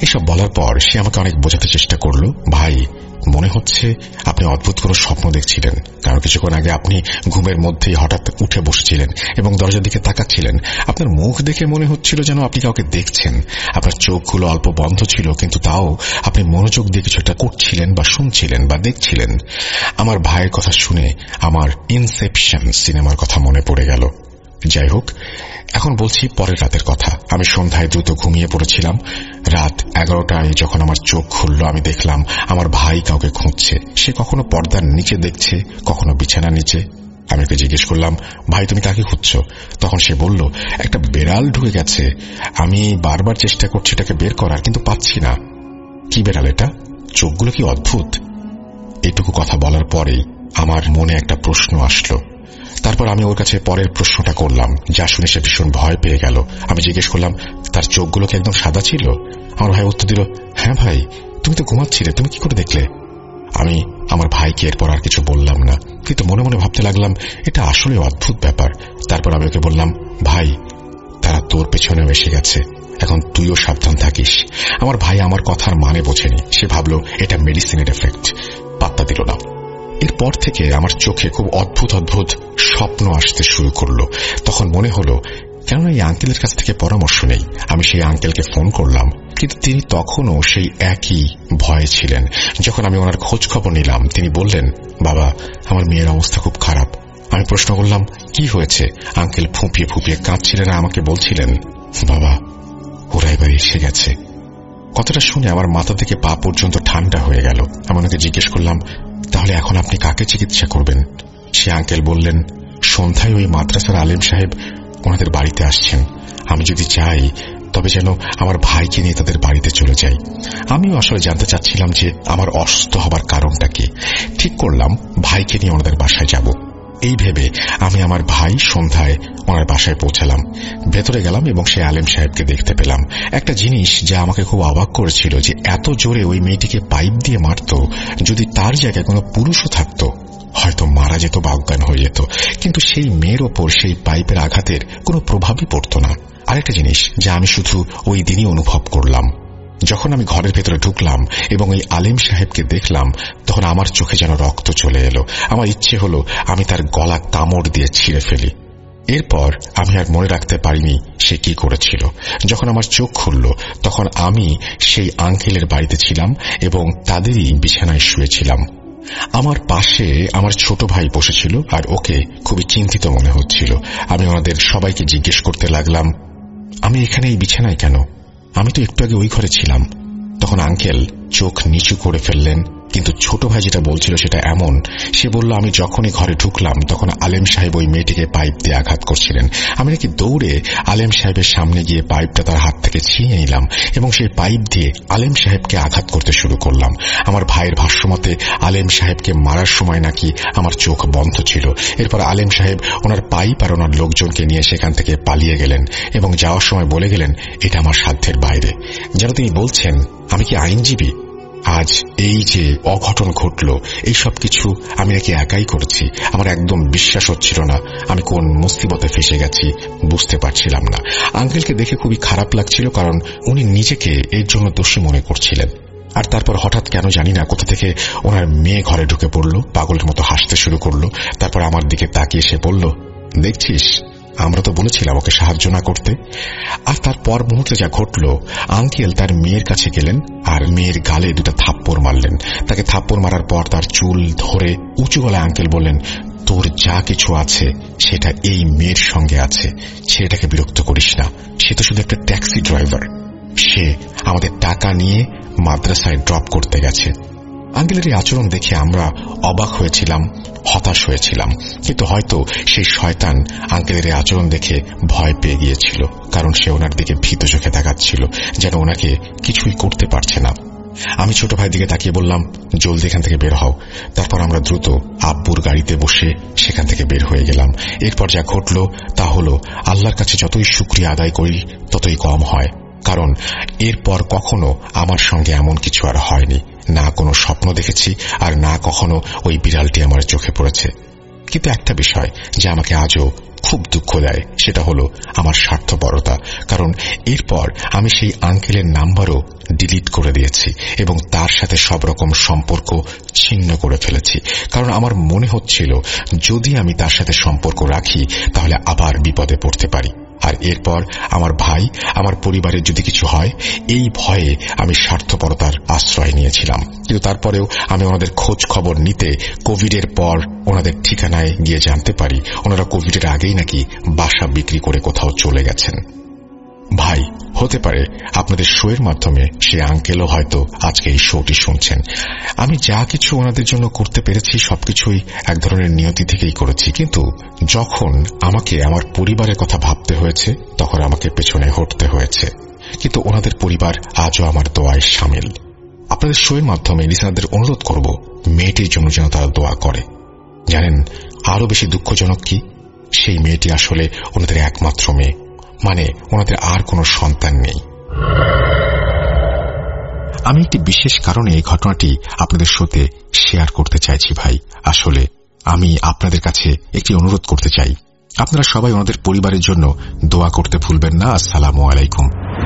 এসব বলার পর সে আমাকে অনেক বোঝাতে চেষ্টা করলো, ভাই মনে হচ্ছে আপনি অদ্ভুত কোনো স্বপ্ন দেখছিলেন, কারণ কিছুক্ষণ আগে আপনি ঘুমের মধ্যেই হঠাৎ উঠে বসেছিলেন এবং দরজার দিকে তাকাচ্ছিলেন। আপনার মুখ দেখে মনে হচ্ছিল যেন আপনি কাউকে দেখছেন। আপনার চোখগুলো অল্প বন্ধ ছিল, কিন্তু তাও আপনি মনোযোগ দিয়ে কিছু একটা করছিলেন বা শুনছিলেন বা দেখছিলেন। আমার ভাইয়ের কথা শুনে আমার ইনসেপশন সিনেমার কথা মনে পড়ে গেল। যাই হোক, এখন বলছি পরের রাতের কথা। আমি সন্ধ্যায় দ্রুত ঘুমিয়ে পড়েছিলাম। রাত এগারোটায় যখন আমার চোখ খুলল, আমি দেখলাম আমার ভাই কাউকে খুঁজছে। সে কখনো পর্দার নিচে দেখছে, কখনো বিছানার নিচে। আমি ওকে জিজ্ঞেস করলাম, ভাই তুমি কাকে খুঁজছো? তখন সে বলল, একটা বেড়াল ঢুকে গেছে, আমি বারবার চেষ্টা করছি এটাকে বের করার, কিন্তু পাচ্ছি না। কি বেড়াল এটা? চোখগুলো কি অদ্ভুত। এইটুকু কথা বলার পরেই আমার মনে একটা প্রশ্ন আসলো। তারপর আমি ওর কাছে পরের প্রশ্নটা করলাম, যা শুনে সে ভীষণ ভয় পেয়ে গেল। আমি জিজ্ঞেস করলাম, তার চোখগুলো কি একদম সাদা ছিল? আমার ভাই উত্তর দিল, হ্যাঁ ভাই, তুমি তো ঘুমাচ্ছিলে, তুমি কি করে দেখলে? আমি আমার ভাইকে এরপর আর কিছু বললাম না, কিন্তু মনে মনে ভাবতে লাগলাম এটা আসলে অদ্ভুত ব্যাপার। তারপর আমি ওকে বললাম, ভাই তারা তোর পেছনেও এসে গেছে, এখন তুইও সাবধান থাকিস। আমার ভাই আমার কথার মানে বোঝেনি, সে ভাবল এটা মেডিসিনের এফেক্ট, পাত্তা দিল না। এরপর থেকে আমার চোখে খুব অদ্ভুত অদ্ভুত স্বপ্ন আসতে শুরু করলো। তখন মনে হলো কেননা এই আঙ্কেলের কাছ থেকে পরামর্শ নেই। আমি সেই আঙ্কেলকে ফোন করলাম, কিন্তু তিনি তখনও সেই একই ভয়ে ছিলেন। যখন আমি ওনার খোঁজ খবর নিলাম, তিনি বললেন, বাবা আমার মেয়ের অবস্থা খুব খারাপ। আমি প্রশ্ন করলাম, কি হয়েছে? আঙ্কেল ফুঁপিয়ে ফুঁপিয়ে কাঁদছিলেন আর আমাকে বলছিলেন, বাবা ওরা এবার এসে গেছে। কথাটা শুনে আমার মাথা থেকে পা পর্যন্ত ঠান্ডা হয়ে গেল। আমি ওনাকে জিজ্ঞেস করলাম, তাহলে এখন আপনি কাকে চিকিৎসা করবেন? সে আঙ্কেল বললেন, সন্ধ্যায় ওই মাদ্রাসার আলেম সাহেব ওনাদের বাড়িতে আসছেন। আমি যদি চাই তবে যেন আমার ভাইকে নিয়ে তাদের বাড়িতে চলে যাই। আমিও আসলে জানতে চাচ্ছিলাম যে আমার অসুস্থ হবার কারণটা কি। ঠিক করলাম ভাইকে নিয়ে ওনাদের বাসায় যাব। এই ভেবে আমি আমার ভাই সন্ধ্যায় ওনার বাসায় পৌঁছালাম। ভেতরে গেলাম এবং সেই আলেম সাহেবকে দেখতে পেলাম। একটা জিনিস যা আমাকে খুব অবাক করেছিল, যে এত জোরে ওই মেয়েটিকে পাইপ দিয়ে মারত, যদি তার জায়গায় কোনো পুরুষও থাকতো হয়তো মারা যেত বা অজ্ঞান হয়ে যেত, কিন্তু সেই মেয়ের ওপর সেই পাইপের আঘাতের কোনো প্রভাবই পড়ত না। আরেকটা জিনিস যা আমি শুধু ওই দিনই অনুভব করলাম, যখন আমি ঘরের ভেতরে ঢুকলাম এবং ওই আলেম সাহেবকে দেখলাম, তখন আমার চোখে যেন রক্ত চলে এলো। আমার ইচ্ছে হলো আমি তার গলা কামড় দিয়ে ছিঁড়ে ফেলি। এরপর আমি আর মনে রাখতে পারিনি সে কি করেছিল। যখন আমার চোখ খুলল, তখন আমি সেই আঙ্কেলের বাড়িতে ছিলাম এবং তাদেরই বিছানায় শুয়েছিলাম। আমার পাশে আমার ছোট ভাই বসেছিল আর ওকে খুবই চিন্তিত মনে হচ্ছিল। আমি ওনাদের সবাইকে জিজ্ঞেস করতে লাগলাম, আমি এখানে এই বিছানায় কেন? আমি তো একটু আগে ওই ঘরে ছিলাম। তখন আঙ্কেল চোখ নিচু করে ফেললেন, কিন্তু ছোট ভাই যেটা বলছিল সেটা এমন। সে বলল, আমি যখনই ঘরে ঢুকলাম তখন আলেম সাহেব ওই মেয়েটিকে পাইপ দিয়ে আঘাত করছিলেন। আমি নাকি দৌড়ে আলেম সাহেবের সামনে গিয়ে পাইপটা তার হাত থেকে ছিনিয়ে নিলাম এবং সেই পাইপ দিয়ে আলেম সাহেবকে আঘাত করতে শুরু করলাম। আমার ভাইয়ের ভাষ্যমতে আলেম সাহেবকে মারার সময় নাকি আমার চোখ বন্ধ ছিল। এরপর আলেম সাহেব ওনার পাইপ আর ওনার লোকজনকে নিয়ে সেখান থেকে পালিয়ে গেলেন এবং যাওয়ার সময় বলে গেলেন, এটা আমার সাধ্যের বাইরে। যেন তিনি বলছেন, আমি কি আইনজীবী? আজ এই যে অঘটন ঘটল, এই সব কিছু আমি নাকি একাই করেছি। আমার একদম বিশ্বাস হচ্ছিল না আমি কোন মুসিবতে ফেসে গেছি, বুঝতে পারছিলাম না। আঙ্কেলকে দেখে খুবই খারাপ লাগছিল, কারণ উনি নিজেকে এর জন্য দোষী মনে করছিলেন। আর তারপর হঠাৎ কেন জানি না কোথা থেকে ওনার মেয়ে ঘরে ঢুকে পড়ল, পাগলের মতো হাসতে শুরু করলো। তারপর আমার দিকে তাকিয়ে সে বলল, দেখছিস আমরা তো বলেছিলাম ওকে সাহায্য না করতে। আর তারপর মুহূর্তে যা ঘটল, আঙ্কেল তার মেয়ের কাছে গেলেন আর মেয়ের গালে দুটা থাপ্পড় মারলেন। তাকে থাপ্পড় মারার পর তার চুল ধরে উঁচু গলায় আঙ্কেল বললেন, তোর যা কিছু আছে সেটা এই মেয়ের সঙ্গে আছে, ছেলেটাকে বিরক্ত করিস না, সে তো শুধু একটা ট্যাক্সি ড্রাইভার, সে আমাদের টাকা নিয়ে মাদ্রাসায় ড্রপ করতে গেছে। আঙ্কেলের এই আচরণ দেখে আমরা অবাক হয়েছিলাম, হতাশ হয়েছিলাম, কিন্তু হয়তো সেই শয়তান আঙ্কেলের এই আচরণ দেখে ভয় পেয়ে গিয়েছিল, কারণ সে ওনার দিকে ভীত চোখে তাকাচ্ছিল, যেন ওনাকে কিছুই করতে পারছে না। আমি ছোট ভাইয়ের দিকে তাকিয়ে বললাম, জলদি এখান থেকে বের হও। তারপর আমরা দ্রুত আব্বুর গাড়িতে বসে সেখান থেকে বের হয়ে গেলাম। এরপর যা ঘটল তা হলো, আল্লাহর কাছে যতই শুকরিয়া আদায় করি ততই কম হয়, কারণ এরপর কখনো আমার সঙ্গে এমন কিছু আর হয়নি। না কোনো স্বপ্ন দেখেছি আর না কখনো ওই বিড়ালটি আমার চোখে পড়েছে। কিন্তু একটা বিষয় যে আমাকে আজও খুব দুঃখ দেয়, সেটা হলো আমার স্বার্থপরতা। কারণ এরপর আমি সেই আঙ্কেলের নাম্বারও ডিলিট করে দিয়েছি এবং তার সাথে সব রকম সম্পর্ক ছিন্ন করে ফেলেছি। কারণ আমার মনে হচ্ছিল যদি আমি তার সাথে সম্পর্ক রাখি তাহলে আবার বিপদে পড়তে পারি। আর এরপর আমার ভাই, আমার পরিবারের যদি কিছু হয়, এই ভয়ে আমি স্বার্থপরতার আশ্রয় নিয়েছিলাম। কিন্তু তারপরেও আমি ওনাদের খোঁজ খবর নিতে কোভিডের পর ওনাদের ঠিকানায় গিয়ে জানতে পারি ওনারা কোভিডের আগেই নাকি বাসা বিক্রি করে কোথাও চলে গেছেন। ভাই, হতে পারে আপনাদের শোয়ের মাধ্যমে সে আঙ্কেলও হয়তো আজকে এই শোটি শুনছেন। আমি যা কিছু ওনাদের জন্য করতে পেরেছি সবকিছুই এক ধরনের নিয়তি থেকেই করেছি, কিন্তু যখন আমাকে আমার পরিবারের কথা ভাবতে হয়েছে তখন আমাকে পেছনে হটতে হয়েছে। কিন্তু ওনাদের পরিবার আজও আমার দোয়ায় সামিল। আপনাদের শোয়ের মাধ্যমে লিসনারদের অনুরোধ করব মেয়েটির জন্য যেন তারা দোয়া করে। জানেন আরো বেশি দুঃখজনক কি, সেই মেয়েটি আসলে ওনাদের একমাত্র মেয়ে, মানে ওনাদের আর কোনো সন্তান নেই। আমি একটি বিশেষ কারণে এই ঘটনাটি আপনাদের সাথে শেয়ার করতে চাইছি ভাই। আসলে আমি আপনাদের কাছে একটি অনুরোধ করতে চাই, আপনারা সবাই ওনাদের পরিবারের জন্য দোয়া করতে ভুলবেন না। আসসালামু আলাইকুম।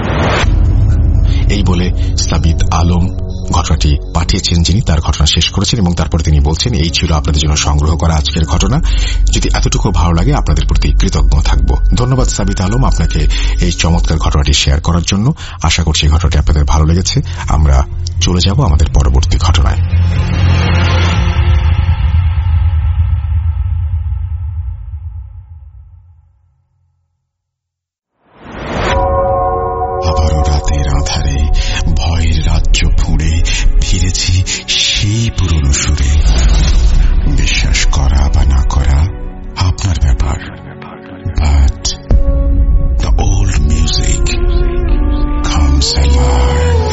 এই বলে সাবিত আলম ঘটনাটি পাঠিয়েছেন, যিনি তার ঘটনা শেষ করেছেন এবং তারপরে তিনি বলছেন এই ছিল আপনাদের জন্য সংগ্রহ করা আজকের ঘটনা। যদি এতটুকু ভালো লাগে আপনাদের প্রতি কৃতজ্ঞ থাকব। ধন্যবাদ সাবিত আলম আপনাকে এই চমৎকার ঘটনাটি শেয়ার করার জন্য। আশা করছি এই ঘটনাটি আপনাদের ভালো লেগেছে। আমরা চলে যাব আমাদের পরবর্তী ঘটনায়। আবারও রাতের আঁধারে ভয়ের রাজ্য ফুঁড়ে ফিরেছি সেই পুরনো সুরে। বিশ্বাস করা বা না করা আপনার ব্যাপার, but the old music comes alive.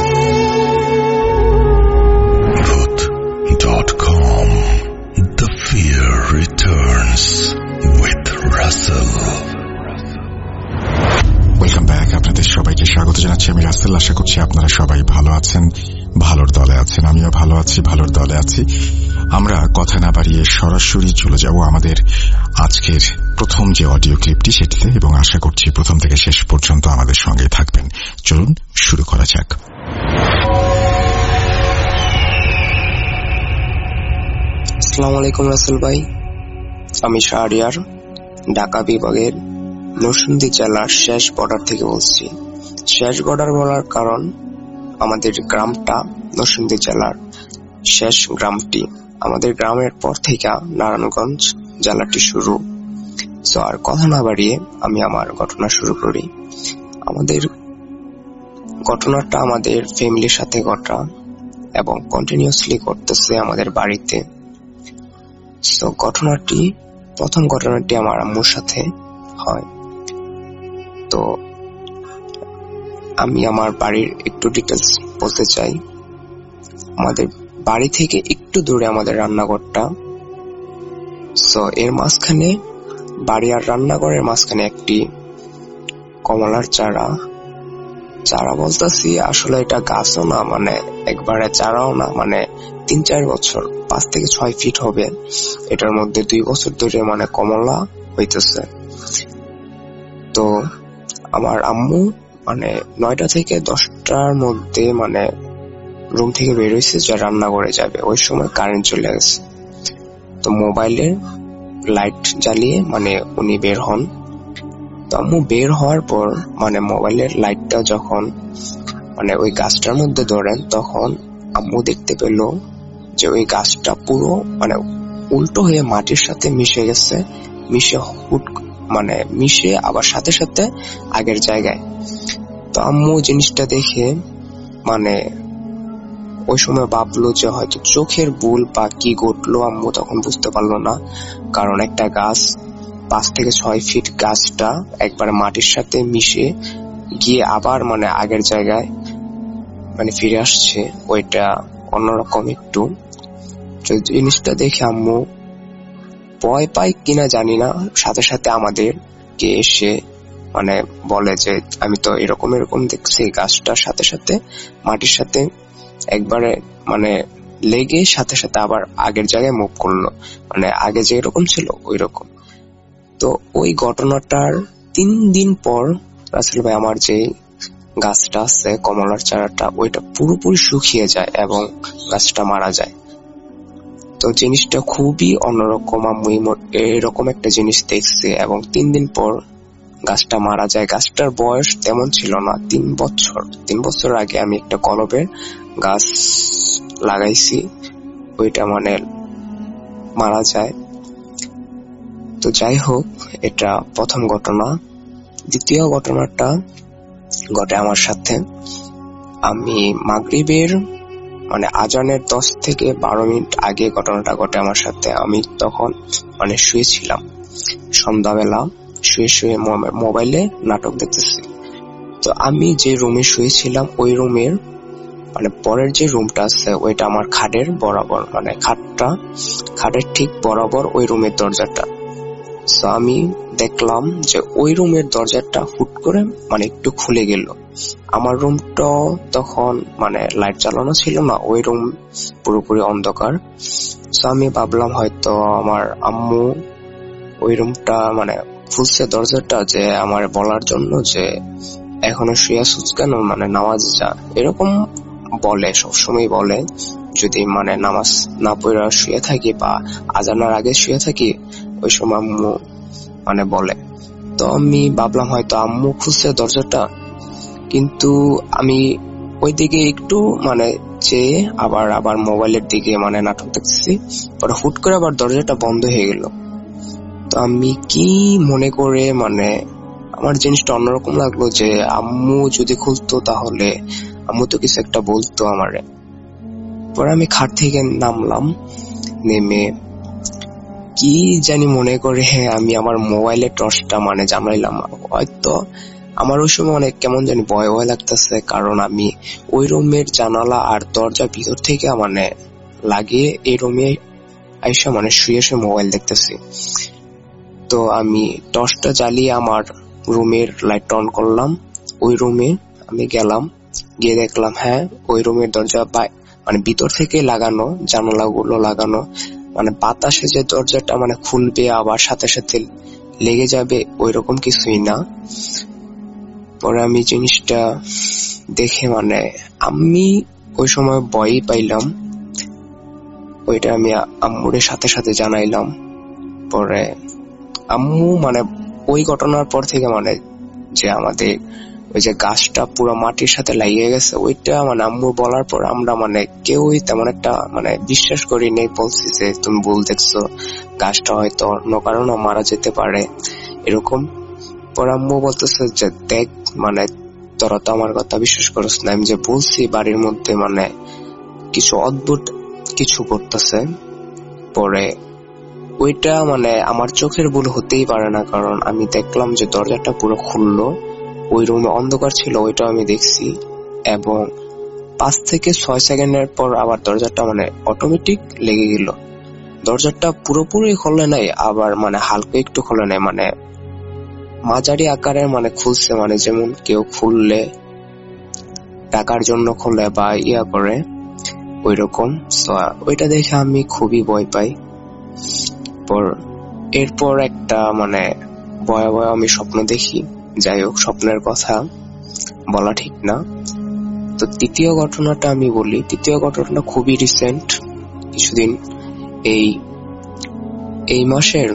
Truth dot com The Fear Returns with Russell. Welcome back. আপনাদের সবাইকে স্বাগত জানাচ্ছি। আমি রাসেল। আশা করছি আপনারা সবাই ভালো আছেন, ভালোর দলে আছেন। আমিও ভালো আছি, ভালোর দলে আছি। আমরা কথা না বাড়িয়ে সরাসরি চলে যাব আমাদের আজকের প্রথম যে অডিও ক্লিপটি সেটিতে, এবং আশা করছি প্রথম থেকে শেষ পর্যন্ত আমাদের সঙ্গে থাকবেন। চলুন শুরু করা যাক। আসসালামু আলাইকুম রাসেল ভাই, আমি শাহরিয়ার, ঢাকা বিভাগের নরসিংদী জেলার শেষ বর্ডার থেকে বলছি। শেষ বর্ডার বলার কারণ আমাদের গ্রামটা নরসিংদী জেলার শেষ গ্রামটি। আমাদের গ্রামের পর থেকে নারায়ণগঞ্জ জেলাটি শুরু। সো আর কথা না বাড়িয়ে আমি আমার ঘটনা শুরু করি। আমাদের ঘটনাটা আমাদের ফ্যামিলির সাথে ঘটা এবং কন্টিনিউয়াসলি ঘটতেছে আমাদের বাড়িতে। সো ঘটনাটি প্রথম ঘটনাটি আমার আম্মুর সাথে হয়। তো আমি আমার বাড়ির একটু ডিটেলস বলতে চাই। আমাদের বাড়ি থেকে একটু দূরে আমাদের রান্নাঘরটা। সো এর মাঝখানে বাড়ি আর রান্নাঘরের মাঝখানে একটি কমলার চারা। চারা বলতেছি আসলে এটা গাছও না, মানে একবারে চারাও না, মানে তিন চার বছর, পাঁচ থেকে ছয় ফিট হবে। এটার মধ্যে দুই বছর ধরে মানে কমলা হইতেছে। তো আমার আম্মু মানে নয়টা থেকে দশটার মধ্যে মানে রুম থেকে বের হয়েছে যে রান্না করে যাবে। ওই সময় কারেন্ট চলে গেছে। তো মোবাইলের লাইট জ্বালিয়ে মানে উনি বের হন। তো আম্মু বের হওয়ার পর মানে মোবাইলের লাইটটা যখন মানে ওই গাছটার মধ্যে ধরেন, তখন আম্মু দেখতে পেল যে ওই গাছটা পুরো মানে উল্টো হয়ে মাটির সাথে মিশে গেছে। মিশে হুট মানে মিশে আবার সাথে সাথে আগের জায়গায়। তো আম্মু জিনিসটা দেখে মানে ওই সময় ভাবলো যে হয়তো চোখের ভুল বা কি ঘটলো, আম্মু তখন বুঝতে পারলো না। কারণ একটা গাছ পাঁচ থেকে ছয় ফিট গাছটা একবার মাটির সাথে মিশে গিয়ে আবার মানে আগের জায়গায় মানে ফিরে আসছে, ওইটা অন্যরকম একটু। জিনিসটা দেখে আম্মু ভয় পায় কিনা জানি না, সাথে সাথে আমাদেরকে এসে মানে বলে যে আমি তো এরকম এরকম দেখছি গাছটার সাথে সাথে মাটির সাথে একবারে মানে লেগে সাথে সাথে আবার আগের জায়গায় মুভ করলো, মানে আগে যেরকম ছিল ওই রকম। তো ওই ঘটনাটার তিন দিন পর রাসেল ভাই আমার যে গাছটা আছে কমলার চারাটা, ওইটা পুরোপুরি শুকিয়ে যায় এবং গাছটা মারা যায়। তো জিনিসটা খুবই অন্যরকম, আমি এরকম একটা জিনিস দেখছি। এবং তিন দিন পর গাছটা মারা যায়। গাছটার বয়স তেমন ছিল না, তিন বছর তিন বছর আগে আমি একটা কলবের গাছ লাগাইছি, ওইটা মানে মারা যায়। তো যাই হোক, এটা প্রথম ঘটনা। দ্বিতীয় ঘটনাটা ঘটে আমার সাথে। আমি মাগরিবের মানে আজানের দশ থেকে বারো মিনিট আগে ঘটনাটা ঘটে আমার সাথে। আমি তখন মানে শুয়েছিলাম, সন্ধ্যাবেলা শুয়ে শুয়ে মোবাইলে নাটক দেখতেছি। তো আমি যে রুমে শুয়েছিলাম ওই রুমের মানে পরের যে রুমটা আছে ওইটা আমার খাটের বরাবর, মানে খাটটা খাটের ঠিক বরাবর ওই রুমের দরজাটা। তো আমি দেখলাম যে ওই রুমের দরজাটা হুট করে মানে একটু খুলে গেল। আমার রুমটা তখন মানে লাইট চালানো ছিল না, ওই রুম পুরোপুরি অন্ধকার। তো আমি ভাবলাম হয়তো আমার আম্মু ওই রুমটা মানে খুলছে দরজাটা, যে আমার বলার জন্য যে এখনো শুয়ে আছিস কেন, মানে নামাজ যা, এরকম বলে, সবসময় বলে। যদি মানে নামাজ না পড়ে শুয়ে থাকি বা আজানের আগে শুয়ে থাকি ওই সময় আম্মু মানে বলে। তো আমি ভাবলাম হয়তো আম্মু খুলছে দরজাটা, কিন্তু আমি ওই দিকে একটু মানে চেয়ে আবার আবার মোবাইলের দিকে মানে নাটক দেখতেছি। পরে হুট করে আবার দরজাটা বন্ধ হয়ে গেল। তো আমি কি মনে করে মানে আমার জিনিসটা অন্যরকম লাগলো যে আম্মু যদি খুলতো তাহলে আম্মু তো কিছু একটা বলতো আমারে। পরে আমি খাট থেকে নামলাম, নেমে কি জানি মনে করে হ্যাঁ আমি আমার মোবাইলের টর্চটা মানে জানাইলাম। হয়তো আমার ওই সময় অনেক কেমন জানি ভয় ভয় লাগতেছে, কারণ আমি ওই রুমের জানালা আর দরজা ভিতর থেকে মানে লাগিয়ে এই রুমে আইসা মানে শুয়ে শুয়ে মোবাইল দেখতেছি। তো আমি টর্চটা জ্বালিয়ে আমার রুমের লাইট অন করলাম। ওই রুমে আমি গেলাম, গিয়ে দেখলাম হ্যাঁ ওই রুমের দরজা মানে ভিতর থেকে লাগানো, জানালাগুলো লাগানো, মানে বাতাসে যে দরজাটা মানে খুলবে আবার সাথে সাথে লেগে যাবে ওই রকম কিছুই না। পরে আমি জিনিসটা দেখে মানে আমি ওই সময় ভয়ই পাইলাম। ওইটা আমি আম্মুর সাথে সাথে জানাইলাম। পরে আম্মু মানে ওই ঘটনার পর থেকে মানে যে আমাদের ওই যে গাছটা পুরো মাটির সাথে লাগিয়ে গেছে ওইটা মানে আম্মু বলার পর আমরা মানে কেউই তেমন একটা মানে বিশ্বাস করি নেই। বলছি যে তুমি ভুল দেখছো, গাছটা হয়তো অন্য কারণে মারা যেতে পারে এরকম। পরে আম্মু বলতেছে যে দেখ মানে তোরা তো আমার কথা বিশ্বাস করিস না, আমি যে বলছি বাড়ির মধ্যে মানে কিছু অদ্ভুত কিছু করতেছে। পরে ওইটা মানে আমার চোখের ভুল হতেই পারে না, কারণ আমি দেখলাম যে দরজাটা পুরো খুললো, ওই রুমে অন্ধকার ছিল ওইটা আমি দেখছি। এবং পাঁচ থেকে ছয় সেকেন্ডের পর আবার দরজাটা মানে অটোমেটিক লেগে গেল। দরজাটা পুরোপুরি খোলে নাই, আবার মানে হালকা একটু খোলে নাই, মানে মাঝারি আকারের মানে খুলছে, মানে যেমন কেউ খুললে টাকার জন্য খোলে বা ইয়া করে ওই রকম। ওইটা দেখে আমি খুবই ভয় পাই। এরপর একটা মানে ভয়াবহ আমি স্বপ্ন দেখি। যাই হোক, স্বপ্নের কথা বলা ঠিক না। তো তৃতীয় ঘটনাটা আমি বলি। তৃতীয় ঘটনাটা খুবই রিসেন্ট, কিছুদিন এই এই মাসের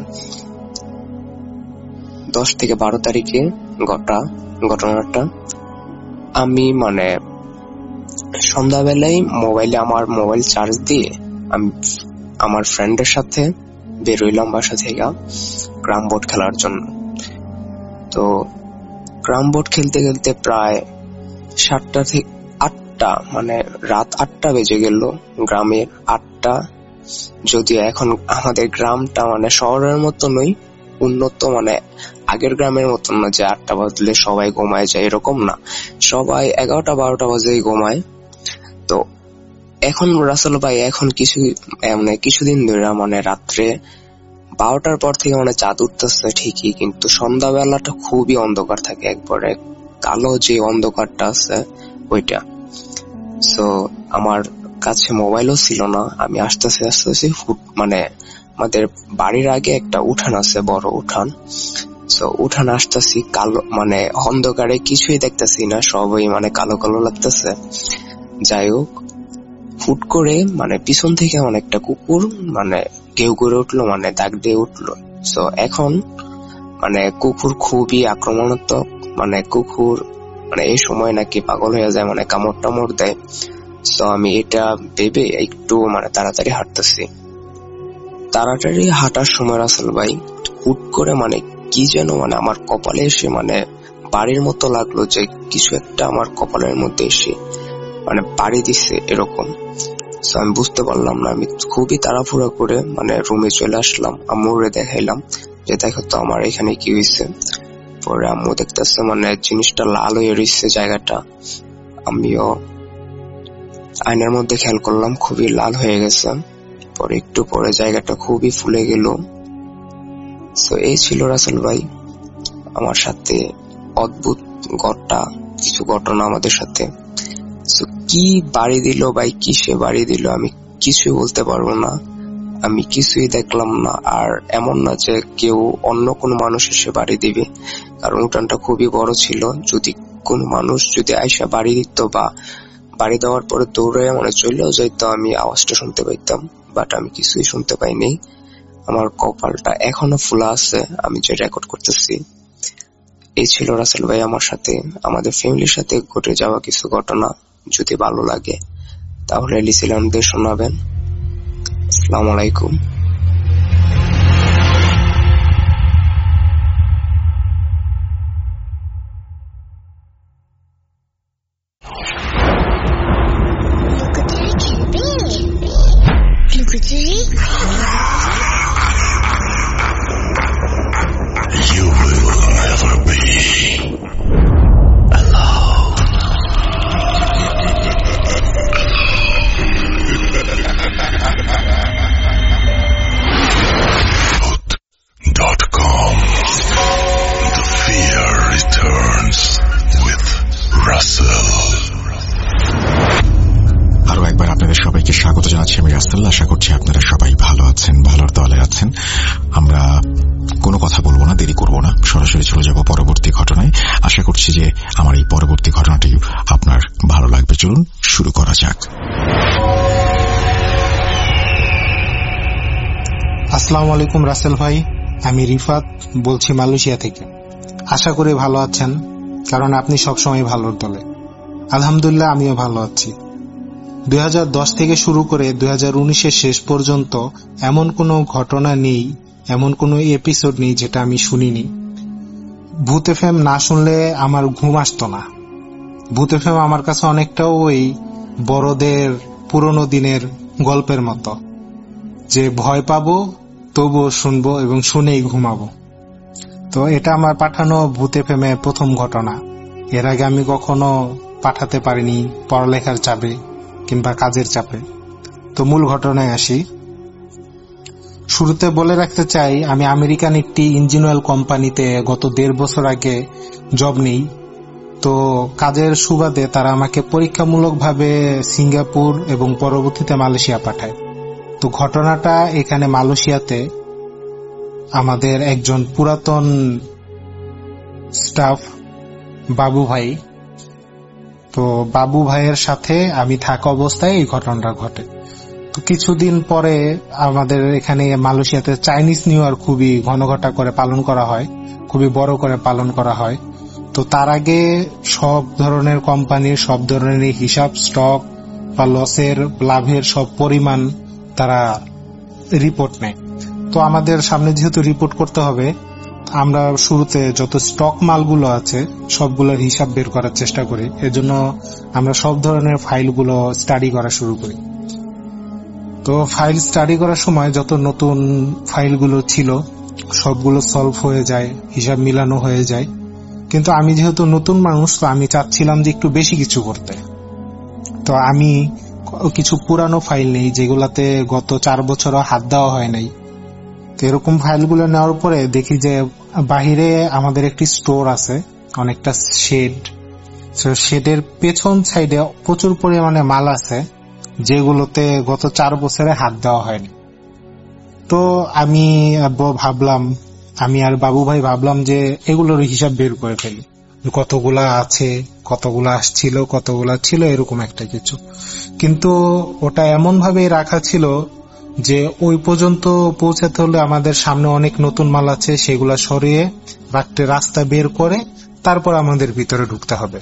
দশ থেকে বারো তারিখে ঘটা ঘটনাটা। আমি মানে সন্ধ্যাবেলায় মোবাইলে আমার মোবাইল চার্জ দিয়ে আমি আমার ফ্রেন্ডের সাথে বেরোইলাম বাসা থেকে ক্রাম বোর্ড খেলার জন্য। তো ক্রাম বোর্ড খেলতে খেলতে প্রায় সাতটা থেকে আটটা মানে রাত আটটা বেজে গেল। গ্রামের আটটা, যদিও এখন আমাদের গ্রামটা মানে শহরের মতো নই, উন্নত, মানে আগের গ্রামের মতন না যে আটটা বাজলে সবাই ঘুমায় যায়, এরকম না। সবাই এগারোটা বারোটা বাজেই ঘুমায়। তো এখন রাসেল ভাই এখন কিছু মানে কিছুদিন ধরে মানে রাত্রে বারোটার পর থেকে মানে চাঁদ উঠতেছে ঠিকই, কিন্তু সন্ধ্যাবেলাটা খুবই অন্ধকার থাকে, একবারে কালো যে অন্ধকারটা আছে ওইটা। সো আমার কাছে মোবাইলও ছিল না। আমি আস্তে আস্তে আস্তে আস্তে মানে আমাদের বাড়ির আগে একটা উঠান আছে, বড় উঠান। সো উঠান আসতেছি, কালো মানে অন্ধকারে কিছুই দেখতেছি না, সবই মানে কালো কালো লাগতেছে। যাই হোক, হুট করে মানে পিছন থেকে আমার একটা কুকুর মানে কেউ করে উঠলো, মানে দাগ দিয়ে উঠলো। সো এখন মানে কুকুর খুবই আক্রমণাত্মক, মানে কুকুর মানে এই সময় নাকি পাগল হয়ে যায়, মানে কামড় টামড় দেয়। সো আমি এটা ভেবে একটু মানে তাড়াতাড়ি হাঁটতেছি। তাড়াতাড়ি হাঁটার সময় রাসেল ভাই হুট করে মানে কি যেন মানে আমার কপালে এসে মানে বাড়ির মতো লাগলো, যে কিছু একটা আমার কপালের মধ্যে এসে মানে বাড়ি দিচ্ছে এরকম। সো আমি বুঝতে পারলাম না। আমি খুবই তাড়াহুড়া করে মানে রুমে চলে আসলাম, আম্মুরে দেখাইলাম যে দেখো তো আমার এখানে কি হয়েছে। পরে আম্মু দেখতেছে মানে জিনিসটা লাল হয়ে রয়েছে জায়গাটা। আমিও আয়নার মধ্যে খেয়াল করলাম খুবই লাল হয়ে গেছে। পরে একটু পরে জায়গাটা খুবই ফুলে গেল। সো এই ছিল রাসেল ভাই আমার সাথে অদ্ভুত ঘটনা, কিছু ঘটনা আমাদের সাথে। কি বাড়ি দিল ভাই, কিসে বাড়ি দিল আমি কিছুই বলতে পারবো না, আমি কিছুই দেখলাম না। আর এমন না যে কেউ অন্য কোনো মানুষ এসে বাড়ি দিবে, কারণ উঠানটা খুবই বড় ছিল। যদি কোনো মানুষ যদি আইসা বাড়ি দিত বা বাড়ি দেওয়ার পরে দৌড়ে মানে চলেও যাইতো, আমি আওয়াজটা শুনতে পাইতাম, বাট আমি কিছুই শুনতে পাইনি। আমার কপালটা এখনো ফুলা আছে আমি যে রেকর্ড করতেছি। এই ছিল রাসেল ভাই আমার সাথে, আমাদের ফ্যামিলির সাথে ঘটে যাওয়া কিছু ঘটনা। যদি ভালো লাগে তাহলে লিসিলামদের শোনাবেন। আসসালামু আলাইকুম। You will never be alone. Dot com. The fear returns with Russell. আরো একবার আপনাদের সবাইকে স্বাগত জানাচ্ছি। আমি রাসেল। আশা করছি আপনারা সবাই ভালো আছেন, ভালোর দলে আছেন। আমরা কোনো কথা বলবো না, দেরি করবো না, সরাসরি চলে যাব পরবর্তী ঘটনায়। আশা করছি যে আমার এই পরবর্তী ঘটনাটি আপনার ভালো লাগবে। চলুন শুরু করা যাক। আসসালামু আলাইকুম রাসেল ভাই, আমি রিফাত বলছি মালয়েশিয়া থেকে। আশা করি ভালো আছেন, কারণ আপনি সবসময় ভালোর দলে। আলহামদুলিল্লাহ আমিও ভালো আছি। দুই হাজার দশ থেকে শুরু করে দুই হাজার উনিশের শেষ পর্যন্ত এমন কোনো ঘটনা নেই, এমন কোনো এপিসোড নেই যেটা আমি শুনিনি। ভূত এফএম না শুনলে আমার ঘুম আসতো না। ভূত এফএম আমার কাছে অনেকটাও ওই বড়দের পুরনো দিনের গল্পের মতো, যে ভয় পাবো তবুও শুনবো এবং শুনেই ঘুমাবো। তো এটা আমার পাঠানো ভূত এফএম এর প্রথম ঘটনা। এর আগে আমি কখনো পাঠাতে পারিনি, পড়ালেখার চাপে কিংবা কাজের চাপে। তো মূল ঘটনায় আসি। শুরুতে বলে রাখতে চাই, আমি আমেরিকান একটি ইঞ্জিন অয়েল কোম্পানিতে গত দেড় বছর আগে জব নেই। তো কাজের সুবাদে তারা আমাকে পরীক্ষামূলকভাবে সিঙ্গাপুর এবং পরবর্তীতে মালয়েশিয়া পাঠায়। তো ঘটনাটা এখানে মালয়েশিয়াতে আমাদের একজন পুরাতন স্টাফ বাবু ভাই, তো বাবু ভাইয়ের সাথে আমি থাকা অবস্থায় এই ঘটনাটা ঘটে। তো কিছুদিন পরে আমাদের এখানে মালয়েশিয়াতে চাইনিজ নিউ ইয়ার খুবই ঘনঘটা করে পালন করা হয়, খুবই বড় করে পালন করা হয়। তো তার আগে সব ধরনের কোম্পানির সব ধরনের হিসাব, স্টক বা লসের, লাভের সব পরিমাণ তারা রিপোর্ট নেয়। তো আমাদের সামনে যেহেতু রিপোর্ট করতে হবে, আমরা শুরুতে যত স্টক মালগুলো আছে সবগুলোর হিসাব বের করার চেষ্টা করি। এজন্য আমরা সব ধরনের ফাইলগুলো স্টাডি করা শুরু করি। তো ফাইল স্টাডি করার সময় যত নতুন ফাইলগুলো ছিল সবগুলো সলভ হয়ে যায়, হিসাব মিলানো হয়ে যায়। কিন্তু আমি যেহেতু নতুন মানুষ, তো আমি চাচ্ছিলাম যে একটু বেশি কিছু করতে। তো আমি কিছু পুরানো ফাইল নেই যেগুলাতে গত চার বছরও হাত দেওয়া হয় নাই। তো এরকম ফাইলগুলো নেওয়ার পরে দেখি যে বাহিরে আমাদের একটি স্টোর আছে, অনেকটা শেড। শেডের পেছন সাইডে প্রচুর পরিমাণে মাল আছে, যেগুলোতে গত চার বছরে হাত দেওয়া হয়নি। তো আমি ভাবলাম, আমি আর বাবু ভাই ভাবলাম যে এগুলোর হিসাব বের করে ফেলি, কতগুলা আছে, কতগুলা আসছিল, কতগুলা ছিল, এরকম একটা কিছু। কিন্তু ওটা এমন ভাবে রাখা ছিল যে ওই পর্যন্ত পৌঁছাতে হলে আমাদের সামনে অনেক নতুন মাল আছে, সেগুলা সরিয়ে রাখতে রাস্তা বের করে তারপর আমাদের ভিতরে ঢুকতে হবে।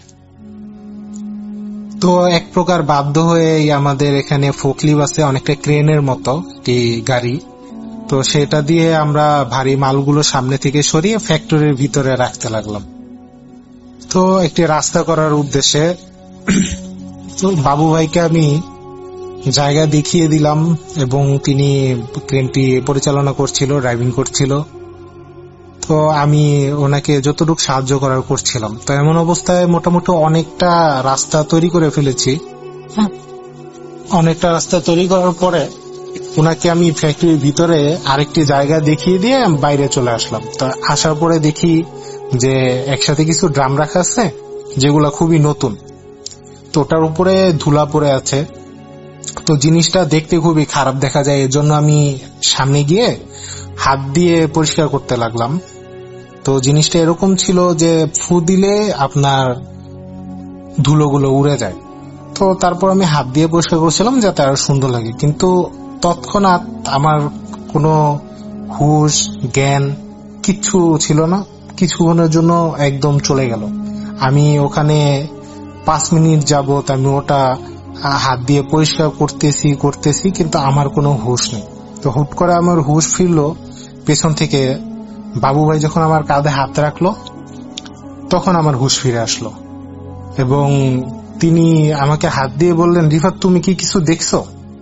তো এক প্রকার বাধ্য হয়ে আমাদের এখানে ফোকলিফট আছে, অনেকটা ক্রেনের মতো একটি গাড়ি, তো সেটা দিয়ে আমরা ভারী মালগুলো সামনে থেকে সরিয়ে ফ্যাক্টরির ভিতরে রাখতে লাগলাম। তো একটি রাস্তা করার উদ্দেশ্যে তো বাবু ভাইকে আমি জায়গা দেখিয়ে দিলাম এবং তিনি ক্রেনটি পরিচালনা করছিল, ড্রাইভিং করছিল। তো আমি ওনাকে যতটুকু সাহায্য করার করছিলাম। তো এমন অবস্থায় মোটামুটি অনেকটা রাস্তা তৈরি করে ফেলেছি। অনেকটা রাস্তা তৈরি করার পরে ওনাকে আমি ফ্যাক্টরির ভিতরে আরেকটি জায়গা দেখিয়ে দিয়ে বাইরে চলে আসলাম। তো আসার পরে দেখি যে একসাথে কিছু ড্রাম রাখা আছে যেগুলা খুবই নতুন, তো ওটার উপরে ধুলা পড়ে আছে। তো জিনিসটা দেখতে খুবই খারাপ দেখা যায়, এর জন্য আমি সামনে গিয়ে হাত দিয়ে পরিষ্কার করতে লাগলাম। তো জিনিসটা এরকম ছিল যে ফু দিলে আপনার ধুলোগুলো উড়ে যায়। তো তারপর আমি হাত দিয়ে পরিষ্কার করছিলাম যাতে আরো সুন্দর লাগে, কিন্তু তৎক্ষণাৎ আমার কোনো হুঁশ জ্ঞান কিচ্ছু ছিল না। কিছুক্ষণের জন্য একদম চলে গেল। আমি ওখানে পাঁচ মিনিট যাবত আমি ওটা হাত দিয়ে পরিষ্কার করতেছি করতেছি কিন্তু আমার কোনো হুঁশ নেই। তো হুট করে আমার হুঁশ ফিরলো পেছন থেকে। বাবু ভাই যখন আমার কাঁধে হাত রাখলো তখন আমার হুঁশ ফিরে আসলো এবং তিনি আমাকে হাত দিয়ে বললেন, রিফাত তুমি কি কিছু দেখছো?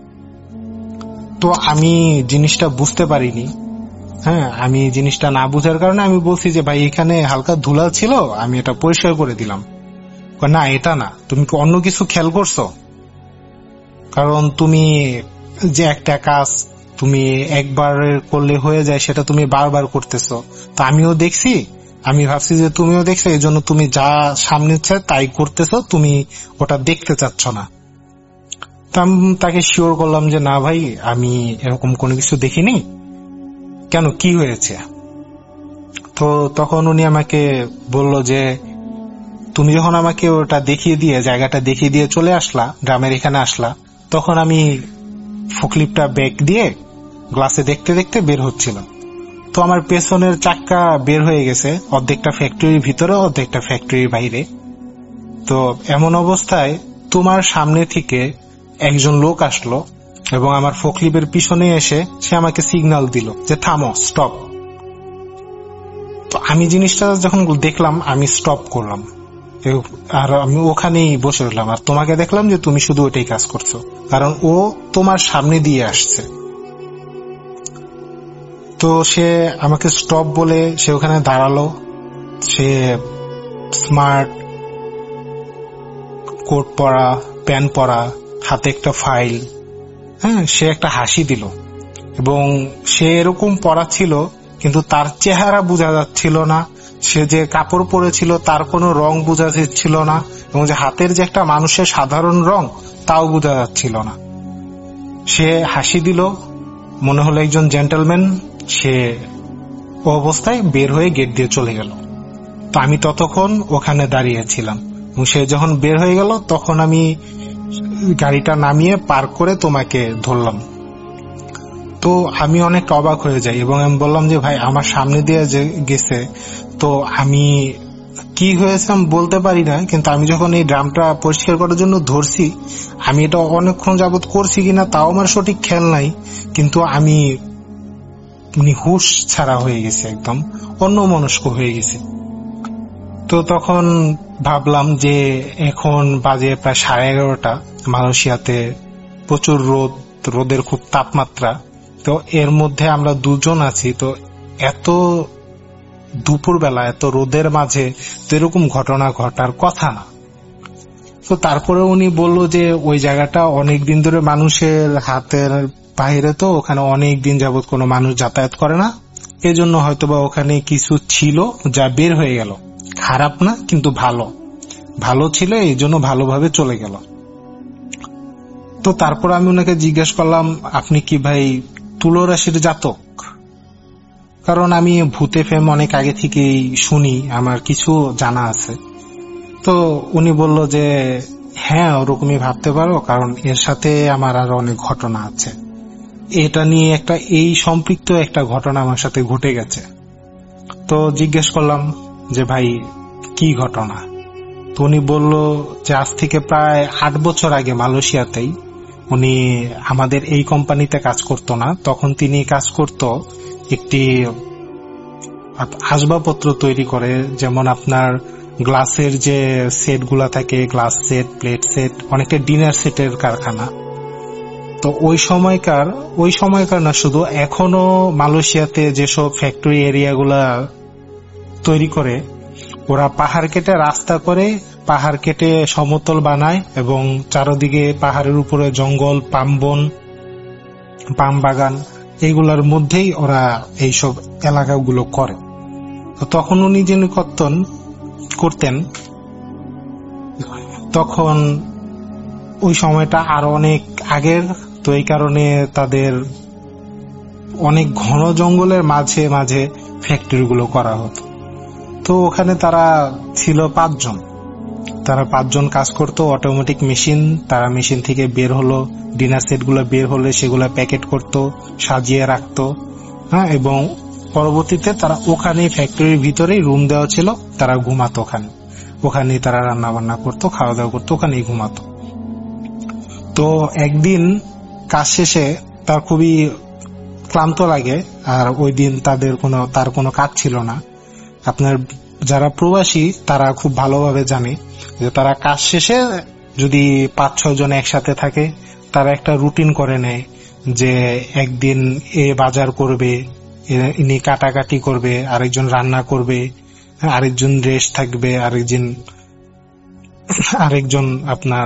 তো আমি জিনিসটা বুঝতে পারিনি। হ্যাঁ, আমি জিনিসটা না বুঝার কারণে আমি বলছি যে ভাই এখানে হালকা ধুলা ছিল, আমি এটা পরিষ্কার করে দিলাম। না এটা না, তুমি কি অন্য কিছু খেয়াল করছো? কারণ তুমি যে একটা কাজ তুমি একবার করলে হয়ে যায় সেটা তুমি বারবার করতেছো। তো আমিও দেখছি, আমি ভাবছি যে তুমিও দেখছো, এই জন্য তুমি যা সামনে তাই করতেছো, তুমি ওটা দেখতে চাচ্ছ না। তো আমি তাকে শিওর করলাম যে না ভাই আমি এরকম কোনো কিছু দেখিনি, কেন কি হয়েছে? তো তখন উনি আমাকে বলল যে তুমি যখন আমাকে ওটা দেখিয়ে দিয়ে জায়গাটা দেখিয়ে দিয়ে চলে আসলা, গ্রামের এখানে আসলা, তখন আমি ফোকলিফটটা ব্যাক দিয়ে গ্লাসে দেখতে দেখতে বের হচ্ছিলাম। তো আমার পেছনের চাক্কা বের হয়ে গেছে, অর্ধেকটা ফ্যাক্টরির ভিতরে অর্ধেকটা ফ্যাক্টরির বাইরে। তো এমন অবস্থায় তোমার সামনে থেকে একজন লোক আসলো এবং আমার ফোকলিফটের পিছনে এসে সে আমাকে সিগন্যাল দিল যে থামো, স্টপ। তো আমি জিনিসটা যখন দেখলাম আমি স্টপ করলাম আর আমি ওখানেই বসে রইলাম। আর তোমাকে দেখলাম যে তুমি শুধু ওটাই কাজ করছো, কারণ ও তোমার সামনে দিয়ে আসছে। তো সে আমাকে স্টপ বলে সে ওখানে দাঁড়ালো। সে স্মার্ট, কোট পরা, প্যান্ট পরা, হাতে একটা ফাইল, হ্যাঁ, সে একটা হাসি দিল এবং সে এরকম পরা ছিল কিন্তু তার চেহারা বোঝা যাচ্ছিল না। সে যে কাপড় পরেছিল তার কোনো রং বোঝা যাচ্ছিল না এবং যে হাতের যে একটা মানুষের সাধারণ রং তাও বোঝা যাচ্ছিল না। সে হাসি দিল, মনে হলো একজন জেন্টলম্যান। সে ও অবস্থায় বের হয়ে গেট দিয়ে চলে গেল। তো আমি ততক্ষণ ওখানে দাঁড়িয়েছিলাম এবং সে যখন বের হয়ে গেল তখন আমি গাড়িটা নামিয়ে পার্ক করে তোমাকে ধরলাম। তো আমি অনেক অবাক হয়ে যাই এবং আমি বললাম যে ভাই আমার সামনে দিয়ে গেছে, তো আমি কি হয়েছে আমি বলতে পারি না, কিন্তু আমি যখন এই ড্রামটা পরিষ্কার করার জন্য ধরছি, আমি এটা অনেকক্ষণ যাবত করছি কিনা তাও আমার সঠিক খেয়াল নাই, কিন্তু আমি হুঁশ ছাড়া হয়ে গেছে, একদম অন্যমনস্ক হয়ে গেছে। তো তখন ভাবলাম যে এখন বাজে প্রায় সাড়ে এগারোটা, মালয়েশিয়াতে প্রচুর রোদ, রোদের খুব তাপমাত্রা। তো এর মধ্যে আমরা দুজন আছি, তো এত দুপুরবেলা এত রোদের মাঝে তো এরকম ঘটনা ঘটার কথা না। তো তারপরে উনি বলল যে ওই জায়গাটা অনেক দিন ধরে মানুষের হাতের বাইরে, তো ওখানে অনেক দিন যাবত কোনো মানুষ যাতায়াত করে না, এজন্য হয়তোবা ওখানে কিছু ছিল যা বের হয়ে গেল। খারাপ না, কিন্তু ভালো ভালো ছিল, এই জন্য ভালোভাবে চলে গেল। তো তারপর আমি ওনাকে জিজ্ঞেস করলাম, আপনি কি ভাই তুলো রাশির জাতক? কারণ আমি ভূতে ফেম অনেক আগে থেকেই শুনি, আমার কিছু জানা আছে। তো উনি বলল যে হ্যাঁ, ওরকমই ভাবতে পারো, কারণ এর সাথে আমার আরো অনেক ঘটনা আছে। এটা নিয়ে একটা এই সম্পৃক্ত একটা ঘটনা আমার সাথে ঘটে গেছে। তো জিজ্ঞেস করলাম যে ভাই কি ঘটনা? তো উনি বলল যে আজ থেকে প্রায় আট বছর আগে মালয়েশিয়াতেই, উনি আমাদের এই কোম্পানিতে কাজ করতো না, তখন তিনি কাজ করত একটি আসবাবপত্র তৈরি করে, যেমন আপনার গ্লাসের যে সেট গুলা থাকে, গ্লাস সেট, প্লেট সেট, অনেকটা ডিনার সেটের কারখানা। তো ওই সময়কার ওই সময়কার না শুধু, এখনো মালয়েশিয়াতে যেসব ফ্যাক্টরি এরিয়াগুলা তৈরি করে, ওরা পাহাড় কেটে রাস্তা করে, পাহাড় কেটে সমতল বানায় এবং চারদিকে পাহাড়ের উপরে জঙ্গল, পাম বন, পাম বাগান, এইগুলার মধ্যেই ওরা এইসব এলাকাগুলো করে। তো তখন উনি যিনি করতেন করতেন তখন ওই সময়টা আরো অনেক আগের, তো এই কারণে তাদের অনেক ঘন জঙ্গলের মাঝে মাঝে ফ্যাক্টরিগুলো করা হতো। তো ওখানে তারা ছিল পাঁচজন, তারা পাঁচজন কাজ করতো। অটোমেটিক মেশিন, তারা মেশিন থেকে বের হলো, ডিনার সেট গুলো বের হলে সেগুলো প্যাকেট করতো, সাজিয়ে রাখতো, হ্যাঁ, এবং পরবর্তীতে তারা ওখানে ফ্যাক্টরির ভিতরেই রুম দেওয়া ছিল, তারা ঘুমাতো ওখানে, ওখানেই তারা রান্না বান্না করতো, খাওয়া দাওয়া করতো, ওখানেই ঘুমাতো। তো একদিন কাজ শেষে তার খুবই ক্লান্ত লাগে, আর ওই দিন তাদের কোনো তার কোনো কাজ ছিল না। আপনার যারা প্রবাসী তারা খুব ভালোভাবে জানে যে তারা কাজ শেষে যদি পাঁচ ছয় জন একসাথে থাকে, তারা একটা রুটিন করে নেয় যে একদিন এ বাজার করবে, ইনি কাটাকাটি করবে, আরেকজন রান্না করবে, আরেকজন রেস্ট থাকবে, আরেকজন আরেকজন আপনার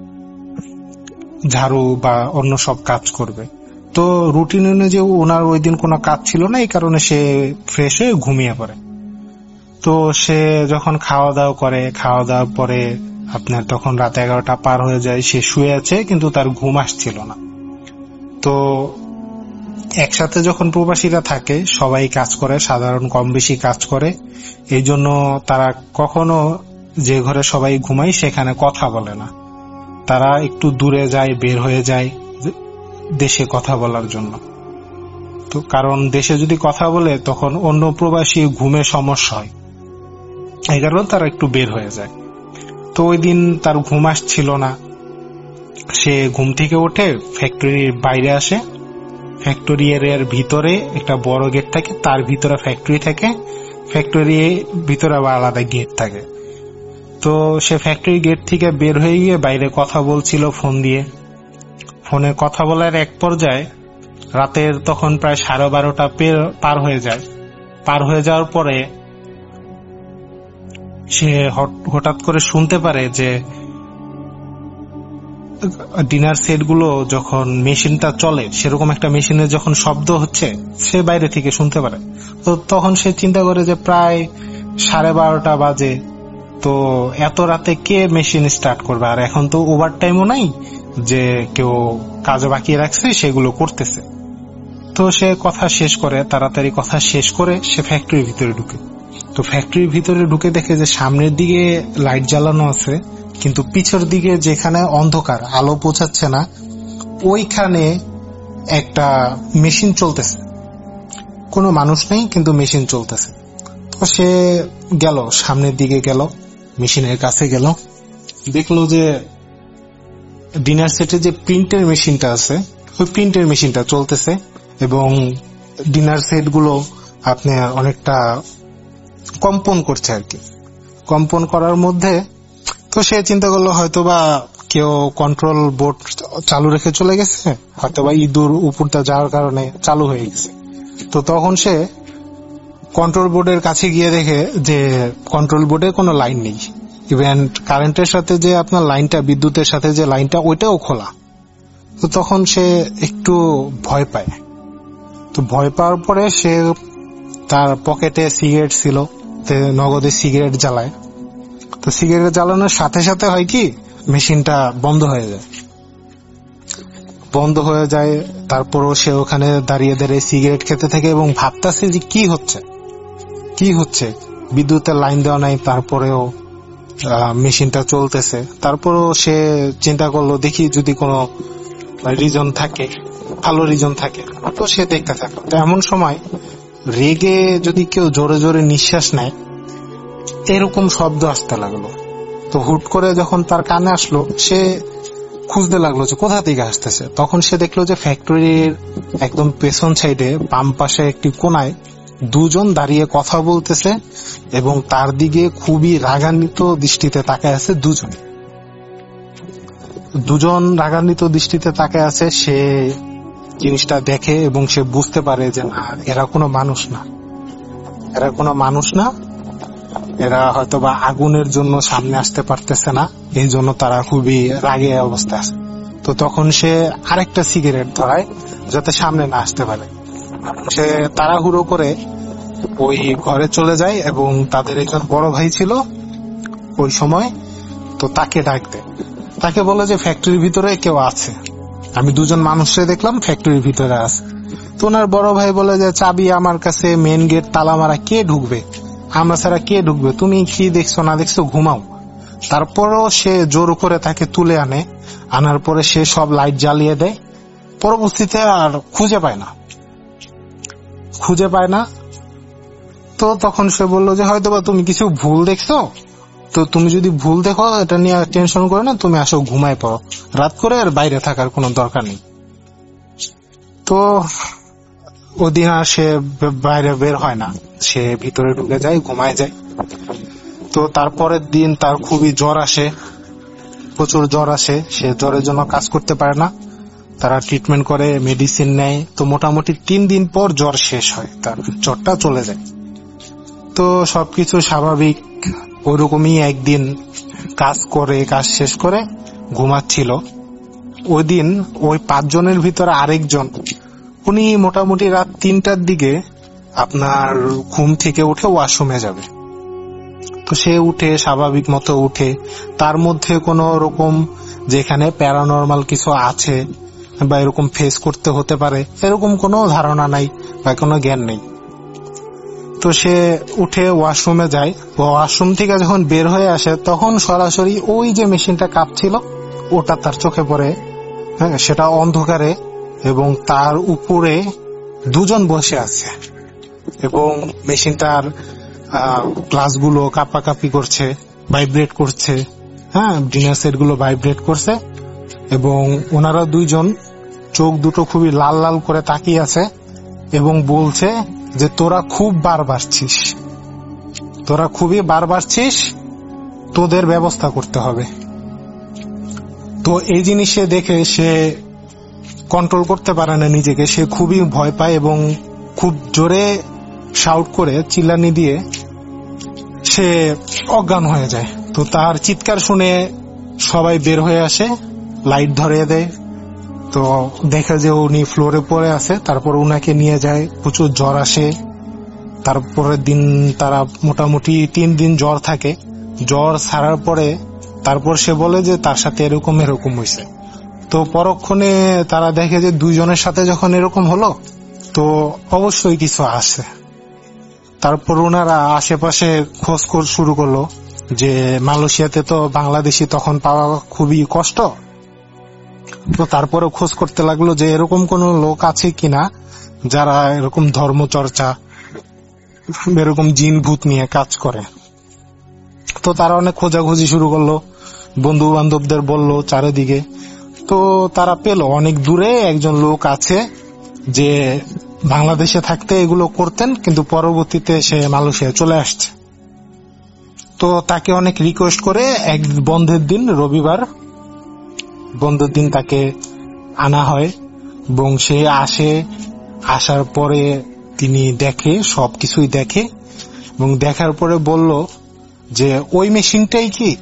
ঝাড়ু বা অন্য সব কাজ করবে। তো রুটিন অনুযায়ী ওনার ওই দিন কোনো কাজ ছিল না, এই কারণে সে ফ্রেশ হয়ে ঘুমিয়ে পড়ে। তো সে যখন খাওয়া দাওয়া করে, খাওয়া দাওয়ার পরে আপনার তখন রাত এগারোটা পার হয়ে যায়, সে শুয়ে আছে কিন্তু তার ঘুম আসছিল না। তো একসাথে যখন প্রবাসীরা থাকে সবাই কাজ করে, সাধারণ কম বেশি কাজ করে, এই জন্য তারা কখনো যে ঘরে সবাই ঘুমায় সেখানে কথা বলে না, তারা একটু দূরে যায়, বের হয়ে যায় দেশে কথা বলার জন্য। তো কারণ দেশে যদি কথা বলে তখন অন্য প্রবাসী ঘুমে সমস্যা হয়, এই কারণে তারা একটু বের হয়ে যায়। তো ওই দিন তার ঘুম আসছিল না, সে ঘুম থেকে উঠে ফ্যাক্টরির বাইরে আসে। ফ্যাক্টরি এরিয়ার ভিতরে একটা বড় গেট থাকে, তার ভিতরে ফ্যাক্টরি থাকে, ফ্যাক্টরির ভিতরে আবার আলাদা গেট থাকে। তো সে ফ্যাক্টরি গেট থেকে বের হয়ে গিয়ে বাইরে কথা বলছিল ফোন দিয়ে। ফোনে কথা বলার এক পর্যায়ে রাতের তখন প্রায় সাড়ে বারোটা পার হয়ে যায়। পার হয়ে যাওয়ার পরে সে হঠাৎ করে শুনতে পারে যে ডিনার সেট গুলো যখন মেশিনটা চলে, সেরকম একটা মেশিনের যখন শব্দ হচ্ছে সে বাইরে থেকে শুনতে পারে। তো তখন সে চিন্তা করে যে প্রায় সাড়ে বারোটা বাজে, তো এত রাতে কে মেশিন স্টার্ট করবে, আর এখন তো ওভার টাইমও নাই যে কেউ কাজ বাকি রাখছে সেগুলো করতেছে। তো সে কথা শেষ করে, তাড়াতাড়ি কথা শেষ করে সে ফ্যাক্টরির ভিতরে ঢুকে। তো ফ্যাক্টরির ভিতরে ঢুকে দেখে যে সামনের দিকে লাইট জ্বালানো আছে, কিন্তু পিছর দিকে যেখানে অন্ধকার, আলো পৌঁছাচ্ছে না, ওইখানে একটা মেশিন চলতেছে, কোনো মানুষ নেই কিন্তু মেশিন চলতেছে। তো সে গেল, সামনের দিকে গেল, মেশিনের কাছে গেল, দেখলো যে ডিনার সেটে যে প্রিন্টের মেশিনটা আছে ওই প্রিন্টের মেশিনটা চলতেছে এবং ডিনার সেট গুলো আপনার অনেকটা কম্পন করছে আর কি। কম্পন করার মধ্যে তো সে চিন্তা করলো হয়তোবা কেউ কন্ট্রোল বোর্ড চালু রেখে চলে গেছে, হয়তোবা ইঁদুর উপরটা যাওয়ার কারণে চালু হয়ে গেছে। তো তখন সে কন্ট্রোল বোর্ডের কাছে গিয়ে দেখে যে কন্ট্রোল বোর্ডে কোনো লাইন নেই, ইভেন কারেন্টের সাথে যে আপনার লাইনটা, বিদ্যুতের সাথে যে লাইনটা, ওইটাও খোলা। তো তখন সে একটু ভয় পায়। তো ভয় পাওয়ার পরে সে তার পকেটে সিগারেট ছিল, নগদে সিগারেট জ্বালায়। তো সিগারেট জ্বালানোর সাথে সাথে হয় কি, মেশিনটা বন্ধ হয়ে যায়। বন্ধ হয়ে যায়। তারপরও সে ওখানে দাঁড়িয়ে দাঁড়িয়ে সিগারেট খেতে থাকে এবং ভাবতেছে যে কি হচ্ছে কি হচ্ছে বিদ্যুতের লাইন দেওয়া নাই, তারপরেও মেশিনটা চলতেছে। তারপরও সে চিন্তা করলো দেখি যদি কোনো রিজন থাকে, ভালো রিজন থাকে, তো সে দেখতে থাকলো। তো এমন সময় রেগে যদি কেউ জোরে জোরে নিঃশ্বাস নেয় এরকম শব্দ আসতে লাগলো। তো হুট করে যখন তার কানে আসলো সে খুঁজতে লাগলো যে কোথা থেকে আসতেছে। তখন সে দেখলো যে ফ্যাক্টরির একদম পেছন সাইডে বাম পাশে একটি কোনায় দুজন দাঁড়িয়ে কথা বলতেছে এবং তার দিকে খুবই রাগান্বিত দৃষ্টিতে তাকায় আছে। দুজন দুজন রাগান্বিত দৃষ্টিতে তাকায় আছে। সে জিনিসটা দেখে এবং সে বুঝতে পারে যে না, এরা কোনো মানুষ না, এরা কোনো মানুষ না এরা হয়তোবা আগুনের জন্য সামনে আসতে পারতেছে না, এই জন্য তারা খুবই রাগে অবস্থা আছে। তো তখন সে আরেকটা সিগারেট ধরায় যাতে সামনে না আসতে পারে। সে তাড়াহুড়ো করে ওই ঘরে চলে যায় এবং তাদের একজন বড় ভাই ছিল ওই সময়, তো তাকে ডাক দেয়। তাকে বলে যে ফ্যাক্টরির ভিতরে কেউ আছে, আমি দুজন মানুষকে দেখলাম ফ্যাক্টরির ভিতরে আছে। তো ওনার বড় ভাই বলে যে চাবি আমার কাছে, মেন গেট তালা মারা, কে ঢুকবে, আমরা ছাড়া কে ঢুকবে, তুমি কি দেখছো না দেখছো ঘুমাও। তারপরও সে জোর করে তাকে তুলে আনে, আনার পরে সে সব লাইট জ্বালিয়ে দেয়। পরবর্তীতে আর খুঁজে পায় না খুঁজে পায় না তো তখন সে বললো যে হয়তোবা তুমি কিছু ভুল দেখছো, তো তুমি যদি ভুল দেখো এটা নিয়ে টেনশন করে না, তুমি আসো ঘুমায় পড়ো, রাত করে আর বাইরে থাকার কোনো দরকার নেই। তো ওদিন আর সে বাইরে বের হয় না, সে ভিতরে ঢুকে যায়, ঘুমায় যায়। তো তারপরের দিন তার খুবই জ্বর আসে, প্রচুর জ্বর আসে। সে জ্বরের জন্য কাজ করতে পারে না, তারা ট্রিটমেন্ট করে, মেডিসিন নেয়। তো মোটামুটি তিন দিন পর জ্বর শেষ হয়, তার জ্বরটা চলে যায়। তো সবকিছু স্বাভাবিক। ওরকমই একদিন কাজ করে কাজ শেষ করে ঘুমাচ্ছিল। ওই দিন ওই পাঁচজনের ভিতরে আরেকজন, উনি মোটামুটি রাত তিনটার দিকে আপনার ঘুম থেকে উঠে ওয়াশরুমে যাবে। তো সে উঠে স্বাভাবিক মতো উঠে, তার মধ্যে কোনো রকম যেখানে প্যারানরমাল কিছু আছে বা এরকম ফেস করতে হতে পারে এরকম কোনো ধারণা নাই বা কোনো জ্ঞান নেই। তো সে উঠে ওয়াশরুমে যায়। ওয়াশরুম থেকে যখন বের হয়ে আসে তখন সরাসরি ওই যে মেশিনটা কাঁপছিল ওটা তার চোখে পড়ে। হ্যাঁ, সেটা অন্ধকারে এবং তার উপরে দুজন বসে আছে এবং মেশিনটার গ্লাসগুলো কাঁপাকাঁপি করছে, ভাইব্রেট করছে। হ্যাঁ, ডিনার সেট গুলো ভাইব্রেট করছে এবং ওনারা দুইজন চোখ দুটো খুবই লাল লাল করে তাকিয়ে আছে এবং বলছে যে তোরা খুব বার বাড়ছিস, তোরা খুবই বার বাড়ছিস, তোদের ব্যবস্থা করতে হবে। তো এই জিনিসে দেখে সে কন্ট্রোল করতে পারে না নিজেকে, সে খুবই ভয় পায় এবং খুব জোরে শাউট করে চিল্লানি দিয়ে সে অজ্ঞান হয়ে যায়। তো তার চিৎকার শুনে সবাই বের হয়ে আসে, লাইট ধরিয়ে দেয়। তো দেখে যে উনি ফ্লোরে পড়ে আছে, তারপর উনাকে নিয়ে যায়। প্রচুর জ্বর আসে। তারপরের দিন তারা মোটামুটি তিন দিন জ্বর থাকে। জ্বর ছাড়ার পরে তারপর সে বলে যে তার সাথে এরকম এরকম হয়েছে। তো পরক্ষণে তারা দেখে যে দুইজনের সাথে যখন এরকম হলো তো অবশ্যই কিছু আছে। তারপর ওনারা আশেপাশে খোঁজ খোঁজ শুরু করলো যে মালয়েশিয়াতে তো বাংলাদেশি তখন পাওয়া খুবই কষ্ট। তো তারপরে খোঁজ করতে লাগলো যে এরকম কোন লোক আছে কিনা যারা এরকম ধর্মচর্চা, এরকম জিন ভূত নিয়ে কাজ করে। তো তারা অনেক খোঁজাখুঁজি শুরু করলো, বন্ধু বান্ধবদের বললো চারিদিকে। তো তারা পেল অনেক দূরে একজন লোক আছে যে বাংলাদেশে থাকতে এগুলো করতেন, কিন্তু পরবর্তীতে সে মালয়েশিয়া চলে আসছে। তো তাকে অনেক রিকোয়েস্ট করে এক বন্ধের দিন, রবিবার বন্ধের দিন তাকে আনা হয় এবং সে আসে। আসার পরে তিনি দেখে, সবকিছুই দেখে এবং দেখার পরে বলল যে ওই মেশিনটাই কি।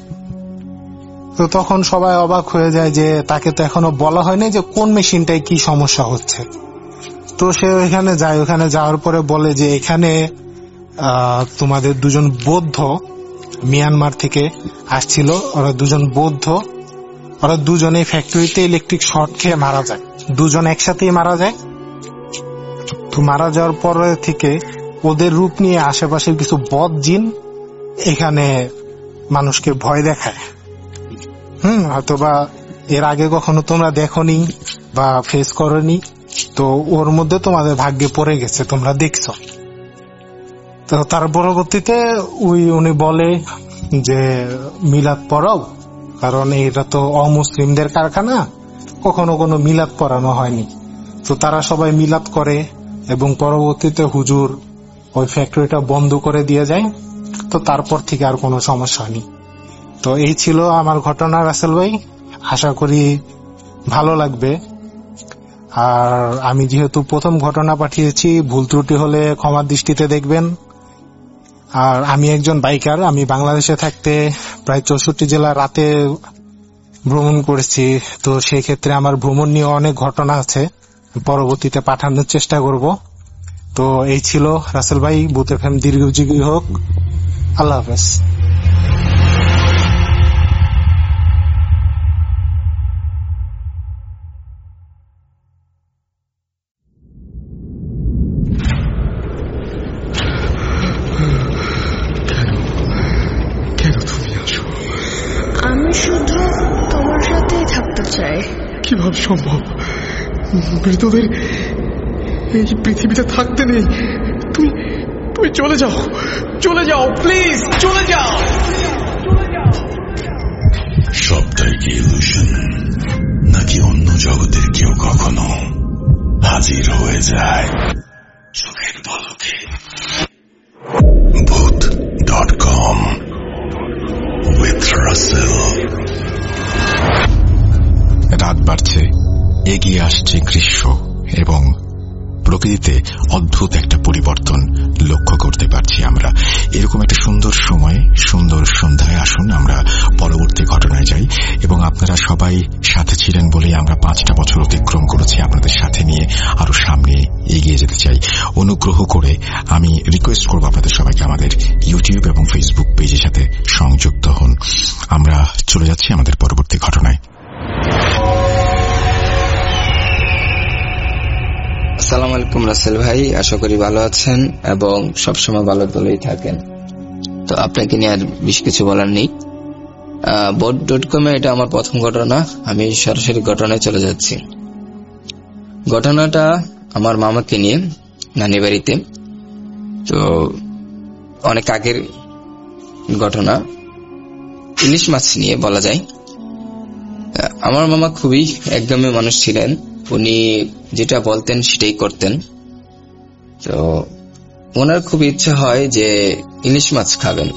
তো তখন সবাই অবাক হয়ে যায় যে তাকে তো এখনো বলা হয়নি যে কোন মেশিনটাই কি সমস্যা হচ্ছে। তো সে ওইখানে যায়, ওখানে যাওয়ার পরে বলে যে এখানে তোমাদের দুজন বৌদ্ধ মিয়ানমার থেকে আসছিল, ওরা দুজন বৌদ্ধ, ওরা দুজনে ফ্যাক্টরিতে ইলেকট্রিক শর্ট খেয়ে মারা যায় দুজন একসাথেই মারা যায়। তো মারা যাওয়ার পর থেকে ওদের রূপ নিয়ে আশেপাশের কিছু বদ জিন এখানে মানুষকে ভয় দেখায়। হুম অথবা এর আগে কখনো তোমরা দেখোনি বা ফেস করনি, তো ওর মধ্যে তোমাদের ভাগ্যে পড়ে গেছে, তোমরা দেখছো। তো তার পরবর্তীতে ওই উনি বলে যে মিলাদ পড়াও, কারণ এটা তো অমুসলিমদের কারখানা, কখনো কোনো মিলাদ পড়ানো হয়নি। তো তারা সবাই মিলাদ করে এবং পরবর্তীতে হুজুর ওই ফ্যাক্টরিটা বন্ধ করে দিয়ে যায়। তো তারপর থেকে আর কোনো সমস্যা হয়নি। তো এই ছিল আমার ঘটনা রাসেল ভাই, আশা করি ভালো লাগবে। আর আমি যেহেতু প্রথম ঘটনা পাঠিয়েছি, ভুল ত্রুটি হলে ক্ষমার দৃষ্টিতে দেখবেন। আর আমি একজন বাইকার, আমি বাংলাদেশে থাকতে প্রায় চৌষট্টি জেলা রাতে ভ্রমণ করেছি। তো সেই ক্ষেত্রে আমার ভ্রমণ নিয়ে অনেক ঘটনা আছে, পরবর্তীতে পাঠানোর চেষ্টা করব। তো এই ছিল রাসেল ভাই, বুথ এফএম দীর্ঘজীবী হোক। আল্লাহ হাফেজ। আমি শুধু তোমার সাথেই থাকতে চাই। কিভাবে সম্ভব? মৃতদের এই পৃথিবীতে থাকতে নেই। তুমি তুমি চলে যাও, চলে যাও, প্লিজ চলে যাও। সবটাই কি ইলুশন, নাকি অন্য জগতের কেউ কখনো হাজির হয়ে যায় চোখের পলকে? ভূত ডট কম উইথ রাসেল। রাত বাড়ছে, এগিয়ে আসছে গ্রীষ্ম এবং প্রকৃতিতে অদ্ভুত একটা পরিবর্তন লক্ষ্য করতে পারছি আমরা। এরকম একটা সুন্দর সময়, সুন্দর সন্ধ্যায় আসুন আমরা পরবর্তী ঘটনায় যাই। এবং আপনারা সবাই সাথে ছিলেন বলেই আমরা পাঁচটা বছর অতিক্রম করেছি, আপনাদের সাথে নিয়ে আরো সামনে এগিয়ে যেতে চাই। অনুগ্রহ করে আমি রিকোয়েস্ট করবো আপনাদের সবাইকে আমাদের ইউটিউব এবং ফেসবুক পেজের সাথে সংযুক্ত হন। আমরা চলে যাচ্ছি আমাদের পরবর্তী ঘটনায়। আসসালামু আলাইকুম রাসেল ভাই, আশা করি ভালো আছেন এবং সবসময় ভালো ভালোই থাকেন। তো আপনাকে নিয়ে আর বেশি কিছু বলার নেই। বোট ডট কমে এটা আমার প্রথম ঘটনা, আমি সরাসরি ঘটনায় চলে যাচ্ছি। ঘটনাটা আমার মামাকে নিয়ে, নানি বাড়িতে। তো অনেক আগের ঘটনা, ইলিশ মাছ নিয়ে বলা যায়। আমার মামা খুবই একদমই মানুষ ছিলেন, উনি যেটা বলতেন সেটাই করতেন। তো ওনার খুব ইচ্ছা হয় যে ইলিশ মাছ খাবেন,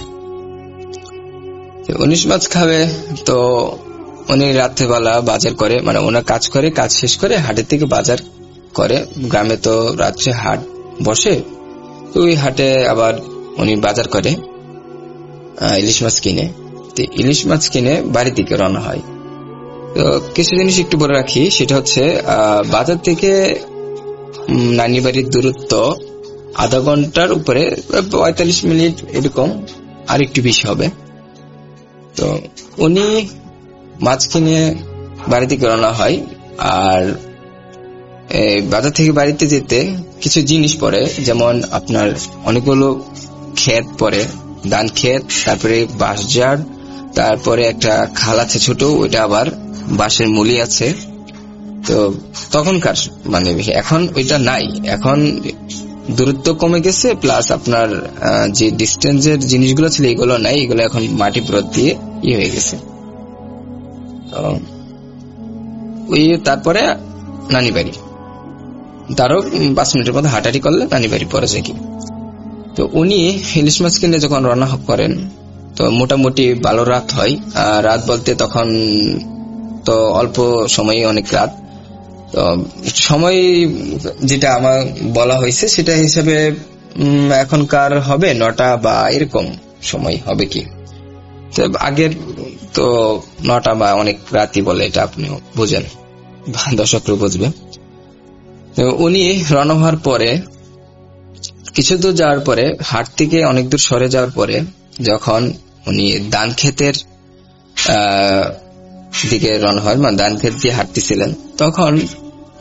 ইলিশ মাছ খাবে। তো উনি রাত্রেবেলা বাজার করে, মানে ওনার কাজ করে, কাজ শেষ করে হাটের থেকে বাজার করে। গ্রামে তো রাত্রে হাট বসে, তো ওই হাটে আবার উনি বাজার করে ইলিশ মাছ কিনে। তো ইলিশ মাছ কিনে বাড়ির দিকে রওনা হয়। তো কিছু জিনিস একটু বলে রাখি, সেটা হচ্ছে বাজার থেকে নানি বাড়ির দূরত্ব আধা ঘন্টার উপরে, পঁয়তাল্লিশ মিনিট এরকম, আর একটু বেশি হবে। তো উনি মাছ কিনে বাড়ি থেকে রওনা হয়। আর বাজার থেকে বাড়িতে যেতে কিছু জিনিস পড়ে, যেমন আপনার অনেকগুলো ক্ষেত পড়ে, ধান ক্ষেত, তারপরে বাঁশঝাড়, তারপরে একটা খাল আছে ছোট, ওইটা আবার বাঁশের মুলি আছে। তো তখনকার মানে এখন ওইটা নাই, এখন দূরত্ব কমে গেছে, প্লাস আপনার যে ডিস্টেন্সের জিনিসগুলো ছিল এগুলো নাই, এগুলো এখন মাটি পুরো দিয়ে ইয়ে হয়ে গেছে। তো ওই তারপরে নানি বাড়ি, তারও পাঁচ মিনিটের মধ্যে হাঁটাহাঁটি করলে নানি বাড়ি পরে যায় কি। তো উনি ইলিশ মাছ কিনে যখন রান্না করেন, তো মোটামুটি ভালো রাত হয়। রাত বলতে তখন তো অল্প সময়, অনেক রাত। তো সময় যেটা আমার বলা হয়েছে সেটা হিসেবে এখনকার হবে নটা বা এরকম সময় হবে কি। তো আগের তো নটা বা অনেক রাতই বলে, এটা আপনি বুঝেন, দর্শকরা বুঝবে। তো উনি রওনা হওয়ার পরে কিছু দূর যাওয়ার পরে, হাট থেকে অনেক দূর সরে যাওয়ার পরে, যখন উনি ধান ক্ষেতের আহ দিকে রওনা হয়, মানে ধান ক্ষেত দিয়ে হাঁটতেছিলেন, তখন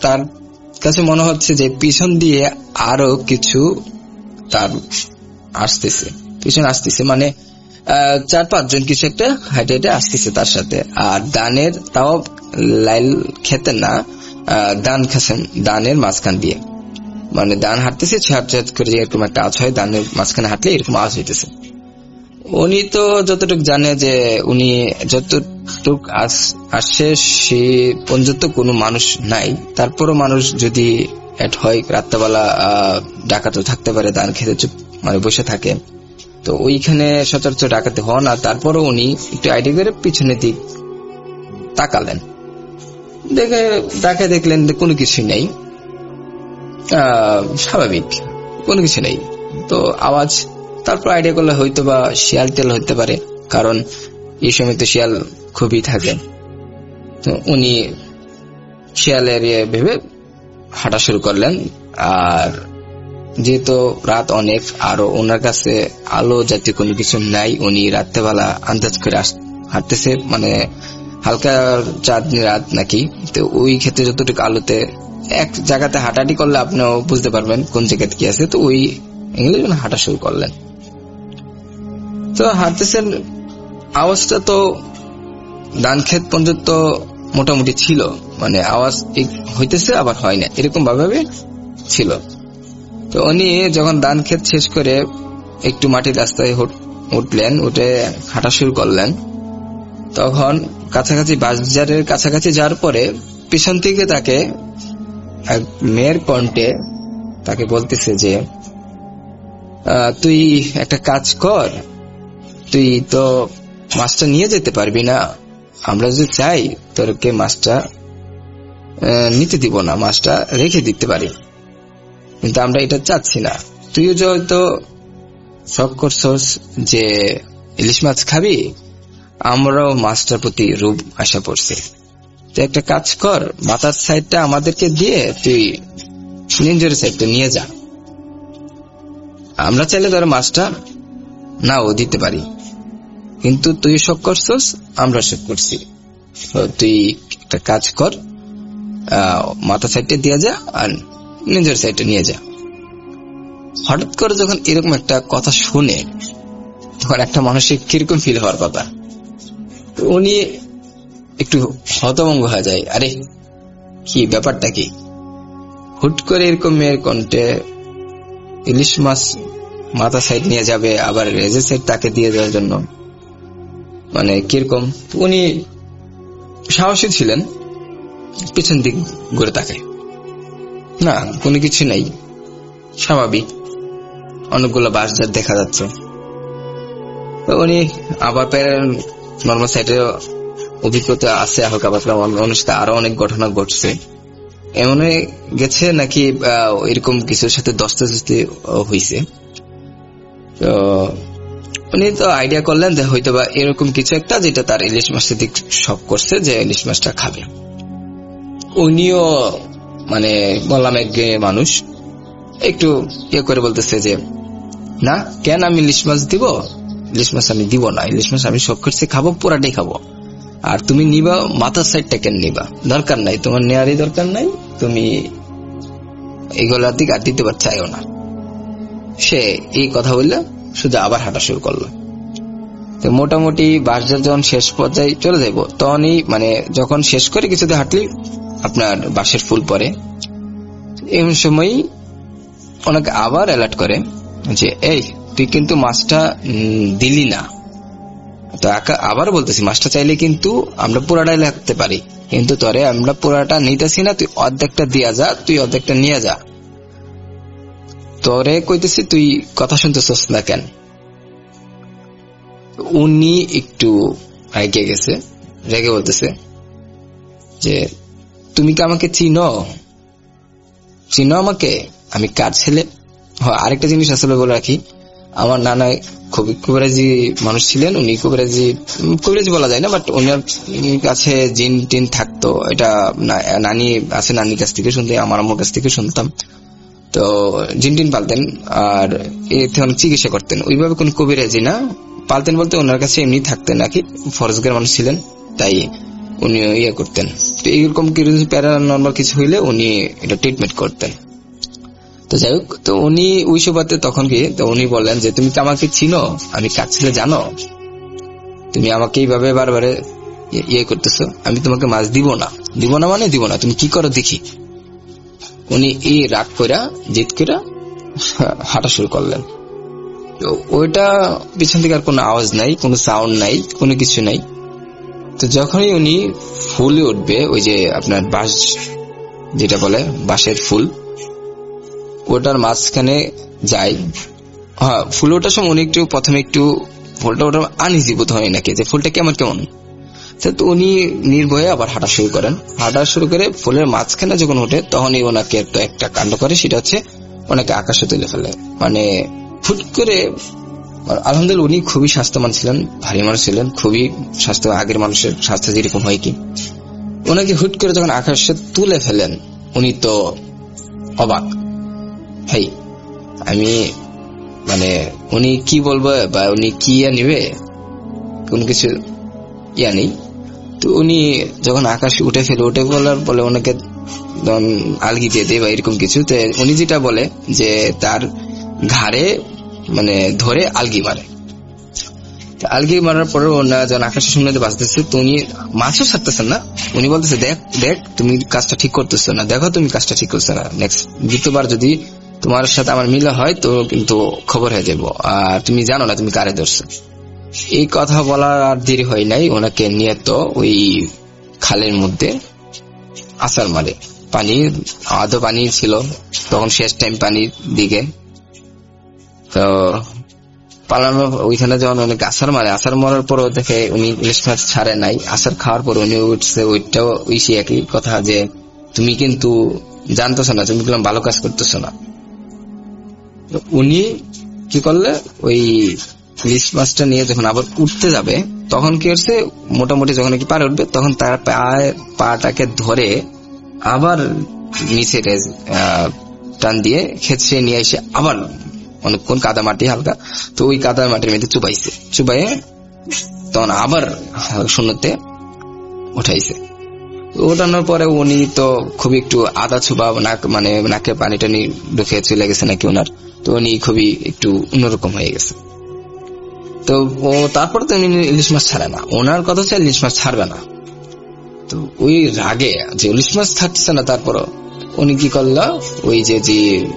তার কাছে মনে হচ্ছে যে পিছন দিয়ে আরো কিছু তার আসতেছে, পিছন আসতেছে, মানে চার পাঁচজন কিছু একটা হাইটে হাইটে আসতেছে তার সাথে। আর দানের তাও লাইল খেতেন না, দান খেছেন দানের মাঝখান দিয়ে, মানে দান হাঁটতেছে ছাট ছাট করে এরকম একটা আওয়াজ হয়, দানের মাঝখানে হাঁটলে এরকম আওয়াজ হইতেছে। উনি তো যতটুকু জানে যে উনি যতটুক আসছে সে পর্যন্ত কোনো মানুষ নাই, তারপরও মানুষ যদি এড হয় রাত্রেবেলা ডাকাত থাকতে পারে, দান খেতে চুপ মানে বসে থাকে, তো ওইখানে সচরাচর ডাকাতে হন। আর তারপরও উনি একটু আইডিয়া করে পিছনের দিক তাকালেন, দেখে ডাকে দেখলেন কোনো কিছু নেই, স্বাভাবিক কোনো কিছু নেই। তো আওয়াজ তারপর আইডিয়া করলে হয়তো বা শিয়াল টেল হইতে পারে, কারণ এই সময় তো শিয়াল খুবই থাকে। তো উনি শিয়ালের ইয়ে ভেবে হাঁটা শুরু করলেন। আর যেহেতু রাত অনেক, আরো ওনার কাছে আলো জাতীয় কোনো কিছু নাই, উনি রাত্রেবেলা আন্দাজ করে হাঁটতেছে, মানে হালকা চাঁদনি রাত নাকি, তো ওই ক্ষেত্রে যতটুকু আলোতে এক জায়গাতে হাঁটাহাঁটি করলে আপনিও বুঝতে পারবেন কোন জায়গাতে কি আছে। তো ওই ইংলিশ হাঁটা শুরু করলেন। তো হাঁটতেছেন, আওয়াজটা তো ধান ক্ষেত পর্যন্ত মোটামুটি ছিল, মানে আওয়াজ হইতেছে আবার হয় না, এরকম ভাবে ছিল। তো উনি যখন ধান ক্ষেত শেষ করে একটু মাটির রাস্তায় উঠলেন, উঠে হাঁটা শুরু করলেন, তখন কাছাকাছি বাজারের কাছাকাছি যাওয়ার পরে পিছন থেকে তাকে এক মেয়ের কণ্ঠে তাকে বলতেছে যে তুই একটা কাজ কর, তুই তো মাছটা নিয়ে যেতে পারবি না, আমরা যদি চাই তোরকে মাছটা নিতে দিব না, মাছটা রেখে দিতে পারি, কিন্তু আমরা এটা চাচ্ছি না। তুইও হয়তো শখ করছস যে ইলিশ মাছ খাবি, আমরাও মাছটার প্রতি রূপ আশা পড়ছে, তো একটা কাজ কর, মাথার সাইডটা আমাদেরকে দিয়ে তুই নিঞ্জের সাইডটা নিয়ে যা, আমরা চাইলে ধর মাছটা নাও দিতে পারি, কিন্তু তুই শখ করছস আমরা শখ করছি, তুই একটা কাজ কর, মাথা সাইডটা দিয়ে যা আর নিজের সাইডটা নিয়ে যা। হঠাৎ করে যখন এরকম একটা কথা শুনে তখন একটা মানুষের কিরকম ফিল হওয়ার কথা, উনি একটু হতভম্ব হয়ে যায়, আরে কি ব্যাপারটা কি, হুট করে এরকম মেয়ের কণ্ঠে ইলিশ মাছ মাথা সাইড নিয়ে যাবে, আবার রেজের সাইড তাকে দিয়ে দেওয়ার জন্য, মানে কিরকম। উনি সাহসী ছিলেন, পিছন দিক ঘুরে তাকায়, না কোনো কিছু নেই, স্বাভাবিক অনেকগুলো বাসজার দেখা যাচ্ছে। তো উনি আবার নর্মাল সাইডে অভিজ্ঞতা আছে হালকা পাতলা, মানুষটা আরো অনেক ঘটনা ঘটছে, এমন গেছে নাকি এরকম কিছুর সাথে দস্তে দস্তে হয়েছে। তো উনি তো আইডিয়া করলেন যে হয়তো বা এরকম কিছু একটা যেটা তার ইলিশ মাছের দিক শখ করছে যে ইলিশ মাছটা খাবে। উনিও মানে বললাম এক মানুষ একটু ইয়ে করে বলতেছে যে না কেন আমি ইলিশ মাছ দিব, ইলিশ মাছ আমি দিব না, ইলিশ মাছ আমি শখ করছি খাবো, পুরাটাই খাবো, আর তুমি নিবা মাথার সাইডটা কেন নিবা, দরকার নাই, তোমার নেয়ারই দরকার নাই, তুমি এগুলার দিকে আর দিতে চাইও না। সে এই কথা বললে শুধু আবার হাঁটা শুরু করলো। তো মোটামুটি বাসজার যখন শেষ পর্যায়ে চলে যাইব, তখনই মানে যখন শেষ করে কিছুতে হাঁটলি আপনার বাঁশের ফুল পরে, এমন সময় অনেক আবার অ্যালার্ট করে যে এই তুই কিন্তু মাছটা দিলি না। তো আবার বলতেছি মাছটা চাইলে কিন্তু আমরা পুরাটাই লাগতে পারি, কিন্তু তোরে আমরা পুরাটা নিতেছি না, তুই অর্ধেকটা দিয়া যা, তুই অর্ধেকটা নিয়ে যা। তোরে কইতেছি তুই কথা শুনতেছস না কেন। উনি একটু রেগে গেছে, রেগে বলতেছে যে তুমি কি আমাকে চিনো, চিনো আমাকে, আমি কার ছেলে। হ্যাঁ আরেকটা জিনিস আসলে বলে রাখি, আমার নানা খুবই কবিরাজি মানুষ ছিলেন, উনি কবিরাজি কবিরাজি বলা যায় না, বাট ওনার কাছে জিন টিন থাকতো, এটা নানি আছে, নানির কাছ থেকে শুনতে, আমার আম্মুর কাছ থেকে শুনতাম। তো জিন টিন পালতেন আর এতে অনেক চিকিৎসা করতেন, ওইভাবে কোন কবিরাজি না, পালতেন বলতে ওনার কাছে এমনি থাকতেন নাকি, ফরজগার মানুষ ছিলেন, তাই উনি ইয়ে করতেন। তো এইরকম কিছু প্যারানর্মাল কিছু হইলে উনি এটা ট্রিটমেন্ট করতেন। তো যাই হোক, তো উনি ওই সুবাদে তখন কি তো উনি বললেন যে তুমি কি আমাকে চিনো, আমি কাজ ছেলে জানো, তুমি আমাকে এইভাবে বারবারে ইয়ে করতেছো, আমি তোমাকে মাছ দিব না। দিব না মানে দিব না, তুমি কি করো দেখি। উনি এই রাগ কইরা জিদ কইরা হাঁটা শুরু করলেন। তো ওইটা পিছন থেকে আর কোনো আওয়াজ নাই, কোনো সাউন্ড নাই, কোনো কিছু নাই। তো যখনই উনি ফুলে উঠবে, ওই যে আপনার বাঁশ যেটা বলে বাঁশের ফুল, ওটার মাঝখানে যায়। হ্যাঁ, ফুল ওঠার সময় উনি একটু প্রথমে একটু ফুলটা ওটা আনইজি বোধ হয় নাকি, যে ফুলটা কেমন কেমন। তো উনি নির্ভয়ে আবার হাঁটা শুরু করেন। হাঁটা শুরু করে ফুলের মাঝখানে যখন ওঠে তখনই ওনাকে একটা কাণ্ড করে, সেটা হচ্ছে ওনাকে আকাশে তুলে ফেলে। মানে ফুট করে, আলহামদুলিল্লাহ উনি খুবই স্বাস্থ্যবান ছিলেন, ভারী মানুষ ছিলেন, খুবই স্বাস্থ্য, আগের মানুষের স্বাস্থ্য যেরকম হয় কি, ওনাকে হুট করে যখন আকাশে তুলে ফেলেন উনি তো অবাক। ভাই আমি মানে উনি কি বলবো বা উনি কি ইয়া নিবে, কোন কিছু ইয়া নেই। তো উনি যখন আকাশে উঠে ফেলে, উঠে বলার বলে ওনাকে আলগি দিয়ে দেয় বা এরকম কিছু। তো উনি যেটা বলে যে তার ঘাড়ে মানে ধরে আলগি মারে। আলগি মারার পরে ওনারা যখন আকাশের সামনে বাঁচতেছে, তো উনি মাছও ছাড়তেছেন না। উনি বলতেছে দেখ দেখ তুমি কাজটা ঠিক করতেছো না, দেখো তুমি কাজটা ঠিক করছো না, নেক্সট দ্বিতীয়বার যদি তোমার সাথে আমার মিলা হয় তো কিন্তু খবর হয়ে যাবো, আর তুমি জানো না তুমি কারে ধরছো। এই কথা বলার আর দেরি হয় নাই, ওনাকে নিয়ে তো ওই খালের মধ্যে আছাড় মারে। পানি আধো পানি ছিল তখন, শেষ টাইম পানির দিকে। তো পালানো ওইখানে যখন অনেক আছাড় মারে, আছাড় মারার পরও দেখে উনি ইলিশ মাছ ছাড়ে নাই। আছাড় খাওয়ার পর উনি উঠছে, ওইটাও ওই সে একই কথা যে তুমি কিন্তু জানতেছো না, তুমি ভালো কাজ করতেছো না। উনি কি করলে ওই ইলিশ মাছটা নিয়ে যখন আবার উঠতে যাবে তখন কি হচ্ছে, মোটামুটি যখন কি পারে উঠবে তখন তার পাটাকে ধরে আবার নিচে টান দিয়ে খেঁচড়ে নিয়ে এসে আবার অনেকক্ষণ কাদা মাটি হালকা, তো ওই কাদা মাটির মধ্যে চুবাইছে। চুবাইয়ে তখন আবার শূন্যতে উঠাইছে। ওঠানোর পরে উনি তো খুবই একটু আদা ছুবা নাক, মানে নাকে পানি টানি ঢুকে চলে গেছে নাকি ওনার। তো উনি খুবই একটু অন্যরকম হয়ে গেছে। তো ও তারপর তো উনি ইলিশ মাছ ছাড়ে না, ওনার কথা হচ্ছে ইলিশ মাছ ছাড়বে না। তো ওই রাগে যে ইলিশ মাছ থাকছে না, তারপর উনি কি করলো, ওই যে যে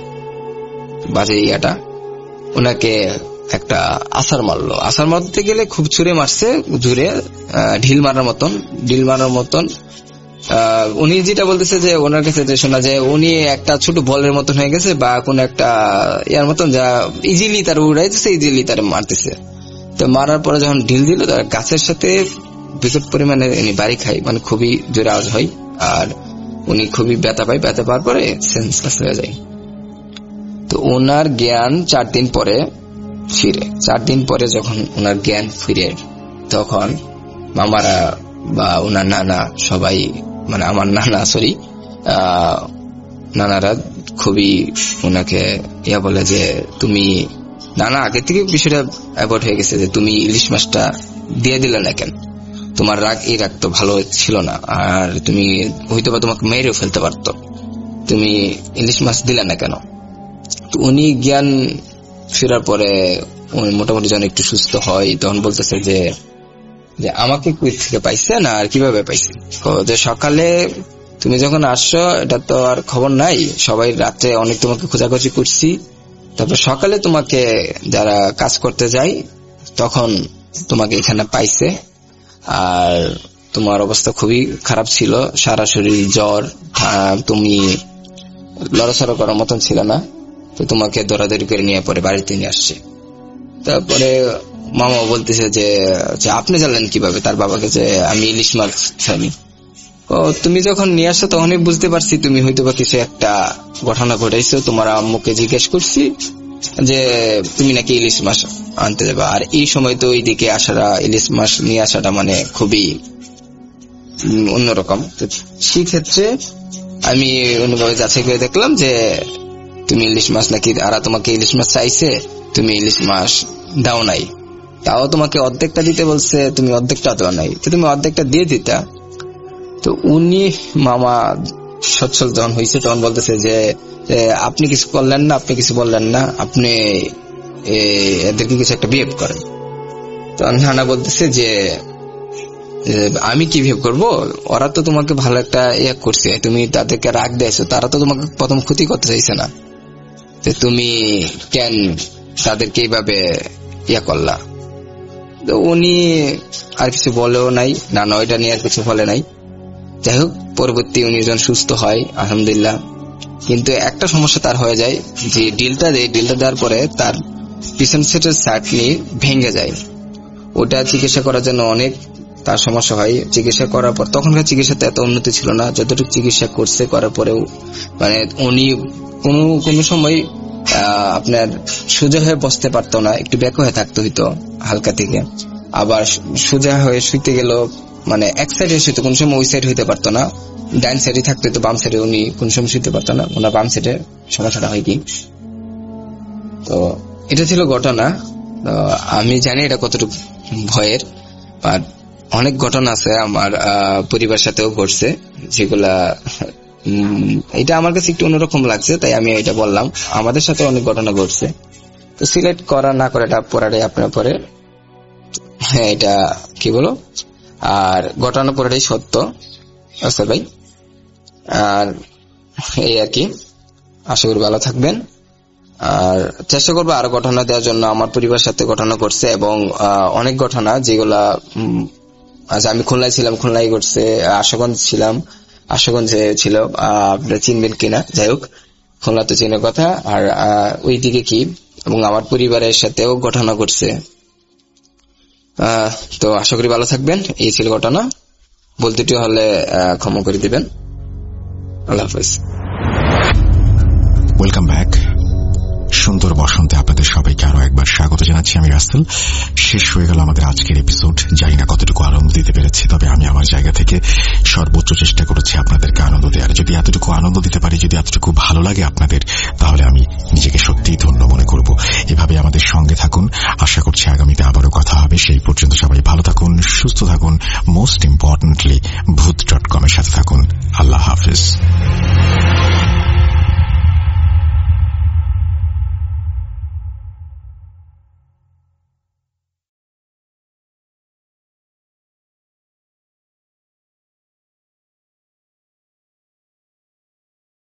বাজে ইয়াটা ওনাকে একটা আছাড় মারলো। আছাড় মারতে গেলে খুব ছুঁড়ে মারছে, জুড়ে ঢিল মারার মতন ঢিল মারার মতন উনি যেটা বলতেছে যে ওনার কাছে যে শোনা যায় উনি একটা ছোট বলের মতন হয়ে গেছে বা কোন একটা ইয়ার মতন, যা ইজিলি তার উড়াইতেছে, ইজিলি তার মারতেছে। তো মারার পরে যখন ঢিল দিল, তার গাছের সাথে বিকট পরিমাণে উনি বাড়ি খায়, মানে খুবই জোরে আওয়াজ হয়, আর উনি খুবই ব্যথা পায়। ব্যথা পাওয়ার পরে সেন্সলেস হয়ে যায়। তো ওনার জ্ঞান চার দিন পরে ফিরে। চার দিন পরে যখন ওনার জ্ঞান ফিরে, তখন মামারা বা ওনার নানা সবাই, মানে আমার নানা সরি নানারা খুবই ওনাকে ইয়া বলে যে তুমি, নানা আগে থেকে বিষয়টা অ্যাভয়েড হয়ে গেছে যে তুমি ইলিশ মাছটা দিয়ে দিলে না কেন, তোমার রাগ এই রাগ তো ভালো ছিল না, আর তুমি হয়তো বা তোমাকে মেরেও ফেলতে পারতো, তুমি ইলিশ মাছ দিলে না কেন। তো উনি জ্ঞান ফেরার পরে মোটামুটি যখন একটু সুস্থ হয় তখন বলতেছে যে যে আমাকে কই থেকে পাইছে না আর কিভাবে পাইছে, যে সকালে তুমি যখন আসছো এটা তো আর খবর নাই, সবাই রাত্রে অনেক তোমাকে খোঁজাখুঁজি করছি, তারপর সকালে তোমাকে যারা কাজ করতে যায় তখন তোমাকে এখানে পাইছে, আর তোমার অবস্থা খুবই খারাপ ছিল, সারা শরীর জ্বর, তুমি লড়াচড়া করার মতন ছিল না, তো তোমাকে দৌড়াদৌড়ি করে নিয়ে পরে বাড়িতে নিয়ে আসছে। তারপরে মামা বলতেছে যে আপনি জানলেন কিভাবে তার বাবাকে যে আমি ইলিশ মাছ খাইনি। ও তুমি যখন নিয়ে আসছো তখনই বুঝতে পারছি তুমি হয়তো বা কিছু একটা ঘটনা ঘটাইছো, তোমার আম্মুকে জিজ্ঞেস করছি যে তুমি নাকি ইলিশ মাছ আনতে যাবা, আর এই সময় তো এইদিকে আসাটা ইলিশ মাছ নিয়ে আসাটা মানে খুবই অন্যরকম। সেই ক্ষেত্রে আমি অন্যভাবে যাচাই করে দেখলাম যে তুমি ইলিশ মাছ নাকি, আর তোমাকে ইলিশ মাছ চাইছে, তুমি ইলিশ মাছ দাও নাই, তাও তোমাকে অর্ধেকটা দিতে বলছে, তুমি অর্ধেকটা দেওয়া নাই, তো তুমি অর্ধেকটা দিয়ে দিতা, তো উনি মামা সচ্ছল যখন হয়েছে তখন বলতেছে যে আপনি কিছু করলেন না, আপনি কিছু বললেন না, আপনি এদেরকে কিছু একটা বিহেভ করেন। তখন নানা বলতেছে যে আমি কি বিহেভ করবো, ওরা তো তোমাকে ভালো একটা ইয়ে করছে, তুমি তাদেরকে রাগ দিয়েছো, তারা তো তোমাকে প্রথম ক্ষতি করতে চাইছে না, তুমি কেন তাদেরকে এইভাবে ইয়া করলা। তো উনি আর কিছু বলেও নাই, নানা ওইটা নিয়ে আর কিছু বলে নাই। যাই হোক, পরবর্তী উনি যখন সুস্থ হয় আলহামদুলিল্লাহ, কিন্তু একটা সমস্যা তার হয়ে যায় যে ডিলটা দেয়, ডিলটা দেওয়ার পরে তার পিছন সেটের চাটনি ভেঙে যায়। ওটা চিকিৎসা করার জন্য অনেক তার সমস্যা হয়। চিকিৎসা করার পর, তখনকার চিকিৎসাতে এত উন্নতি ছিল না, যতটুকু চিকিৎসা করছে করার পরেও মানে উনি কোনো কোনো সময় আপনার সোজা হয়ে বসতে পারতো না, একটু ব্যাক হয়ে থাকতে হইতো হালকা থেকে, আবার সোজা হয়ে শুইতে গেল মানে এক সাইডে শুইতে কোন সময় ওই সাইড হইতে পারতো না, ডাইন সাইডে থাকতে হইতো, বাম সাইডে উনি কোন সময় শুইতে পারতো না, ওনার বাম সাইডে সমস্যাটা হয় কি। তো এটা ছিল ঘটনা। আমি জানি এটা কতটুকু ভয়ের, আর অনেক ঘটনা আছে আমার পরিবার সাথেও ঘটছে যেগুলা এটা আমার কাছে একটু অন্যরকম লাগছে, তাই আমি এটা বললাম। আমাদের সাথে অনেক ঘটনা ঘটছে, তো সিলেক্ট করা না করে এটা পড়াটাই আপনার পরে, হ্যাঁ এটা কি বলো, আর ঘটনা পড়াটাই সত্য। আচ্ছা ভাই, আর এই আর কি, আশা করি ভালো থাকবেন, আর চেষ্টা করবো আরো ঘটনা দেওয়ার জন্য। আমার পরিবার সাথে ঘটনা ঘটছে এবং অনেক ঘটনা যেগুলা, আচ্ছা আমি খুলনায় ছিলাম, খুলনায় ঘটছে, আশুগঞ্জ ছিলাম, আশুগঞ্জে ছিল, আপনারা চিনবেন কিনা, যাই হোক খুলনা তো চিনের কথা। আর ওই দিকে কি, এবং আমার পরিবারের সাথেও ঘটনা ঘটছে। তো আশা করি ভালো থাকবেন। এই ছিল ঘটনা, বলতেটি হলে ক্ষমা করে দিবেন। আল্লাহ হাফেজ। Welcome back. সুন্দর বসন্তে আপনাদের সবাইকে আরো একবার স্বাগত জানাচ্ছি। আমি রাসেল। শেষ হয়ে গেল আমাদের আজকের এপিসোড। জানি না কতটুকু আনন্দ দিতে পেরেছি, তবে আমি আমার জায়গা থেকে সর্বোচ্চ চেষ্টা করেছি আপনাদেরকে আনন্দ দেওয়ার। যদি এতটুকু আনন্দ দিতে পারি, যদি এতটুকু ভালো লাগে আপনাদের, তাহলে আমি নিজেকে সত্যিই ধন্য মনে করব। এভাবে আমাদের সঙ্গে থাকুন। আশা করছি আগামীতে আবারও কথা হবে। সেই পর্যন্ত সবাই ভালো থাকুন, সুস্থ থাকুন, most importantly Bhoot dot com এর সাথে থাকুন। আল্লাহ হাফিজ।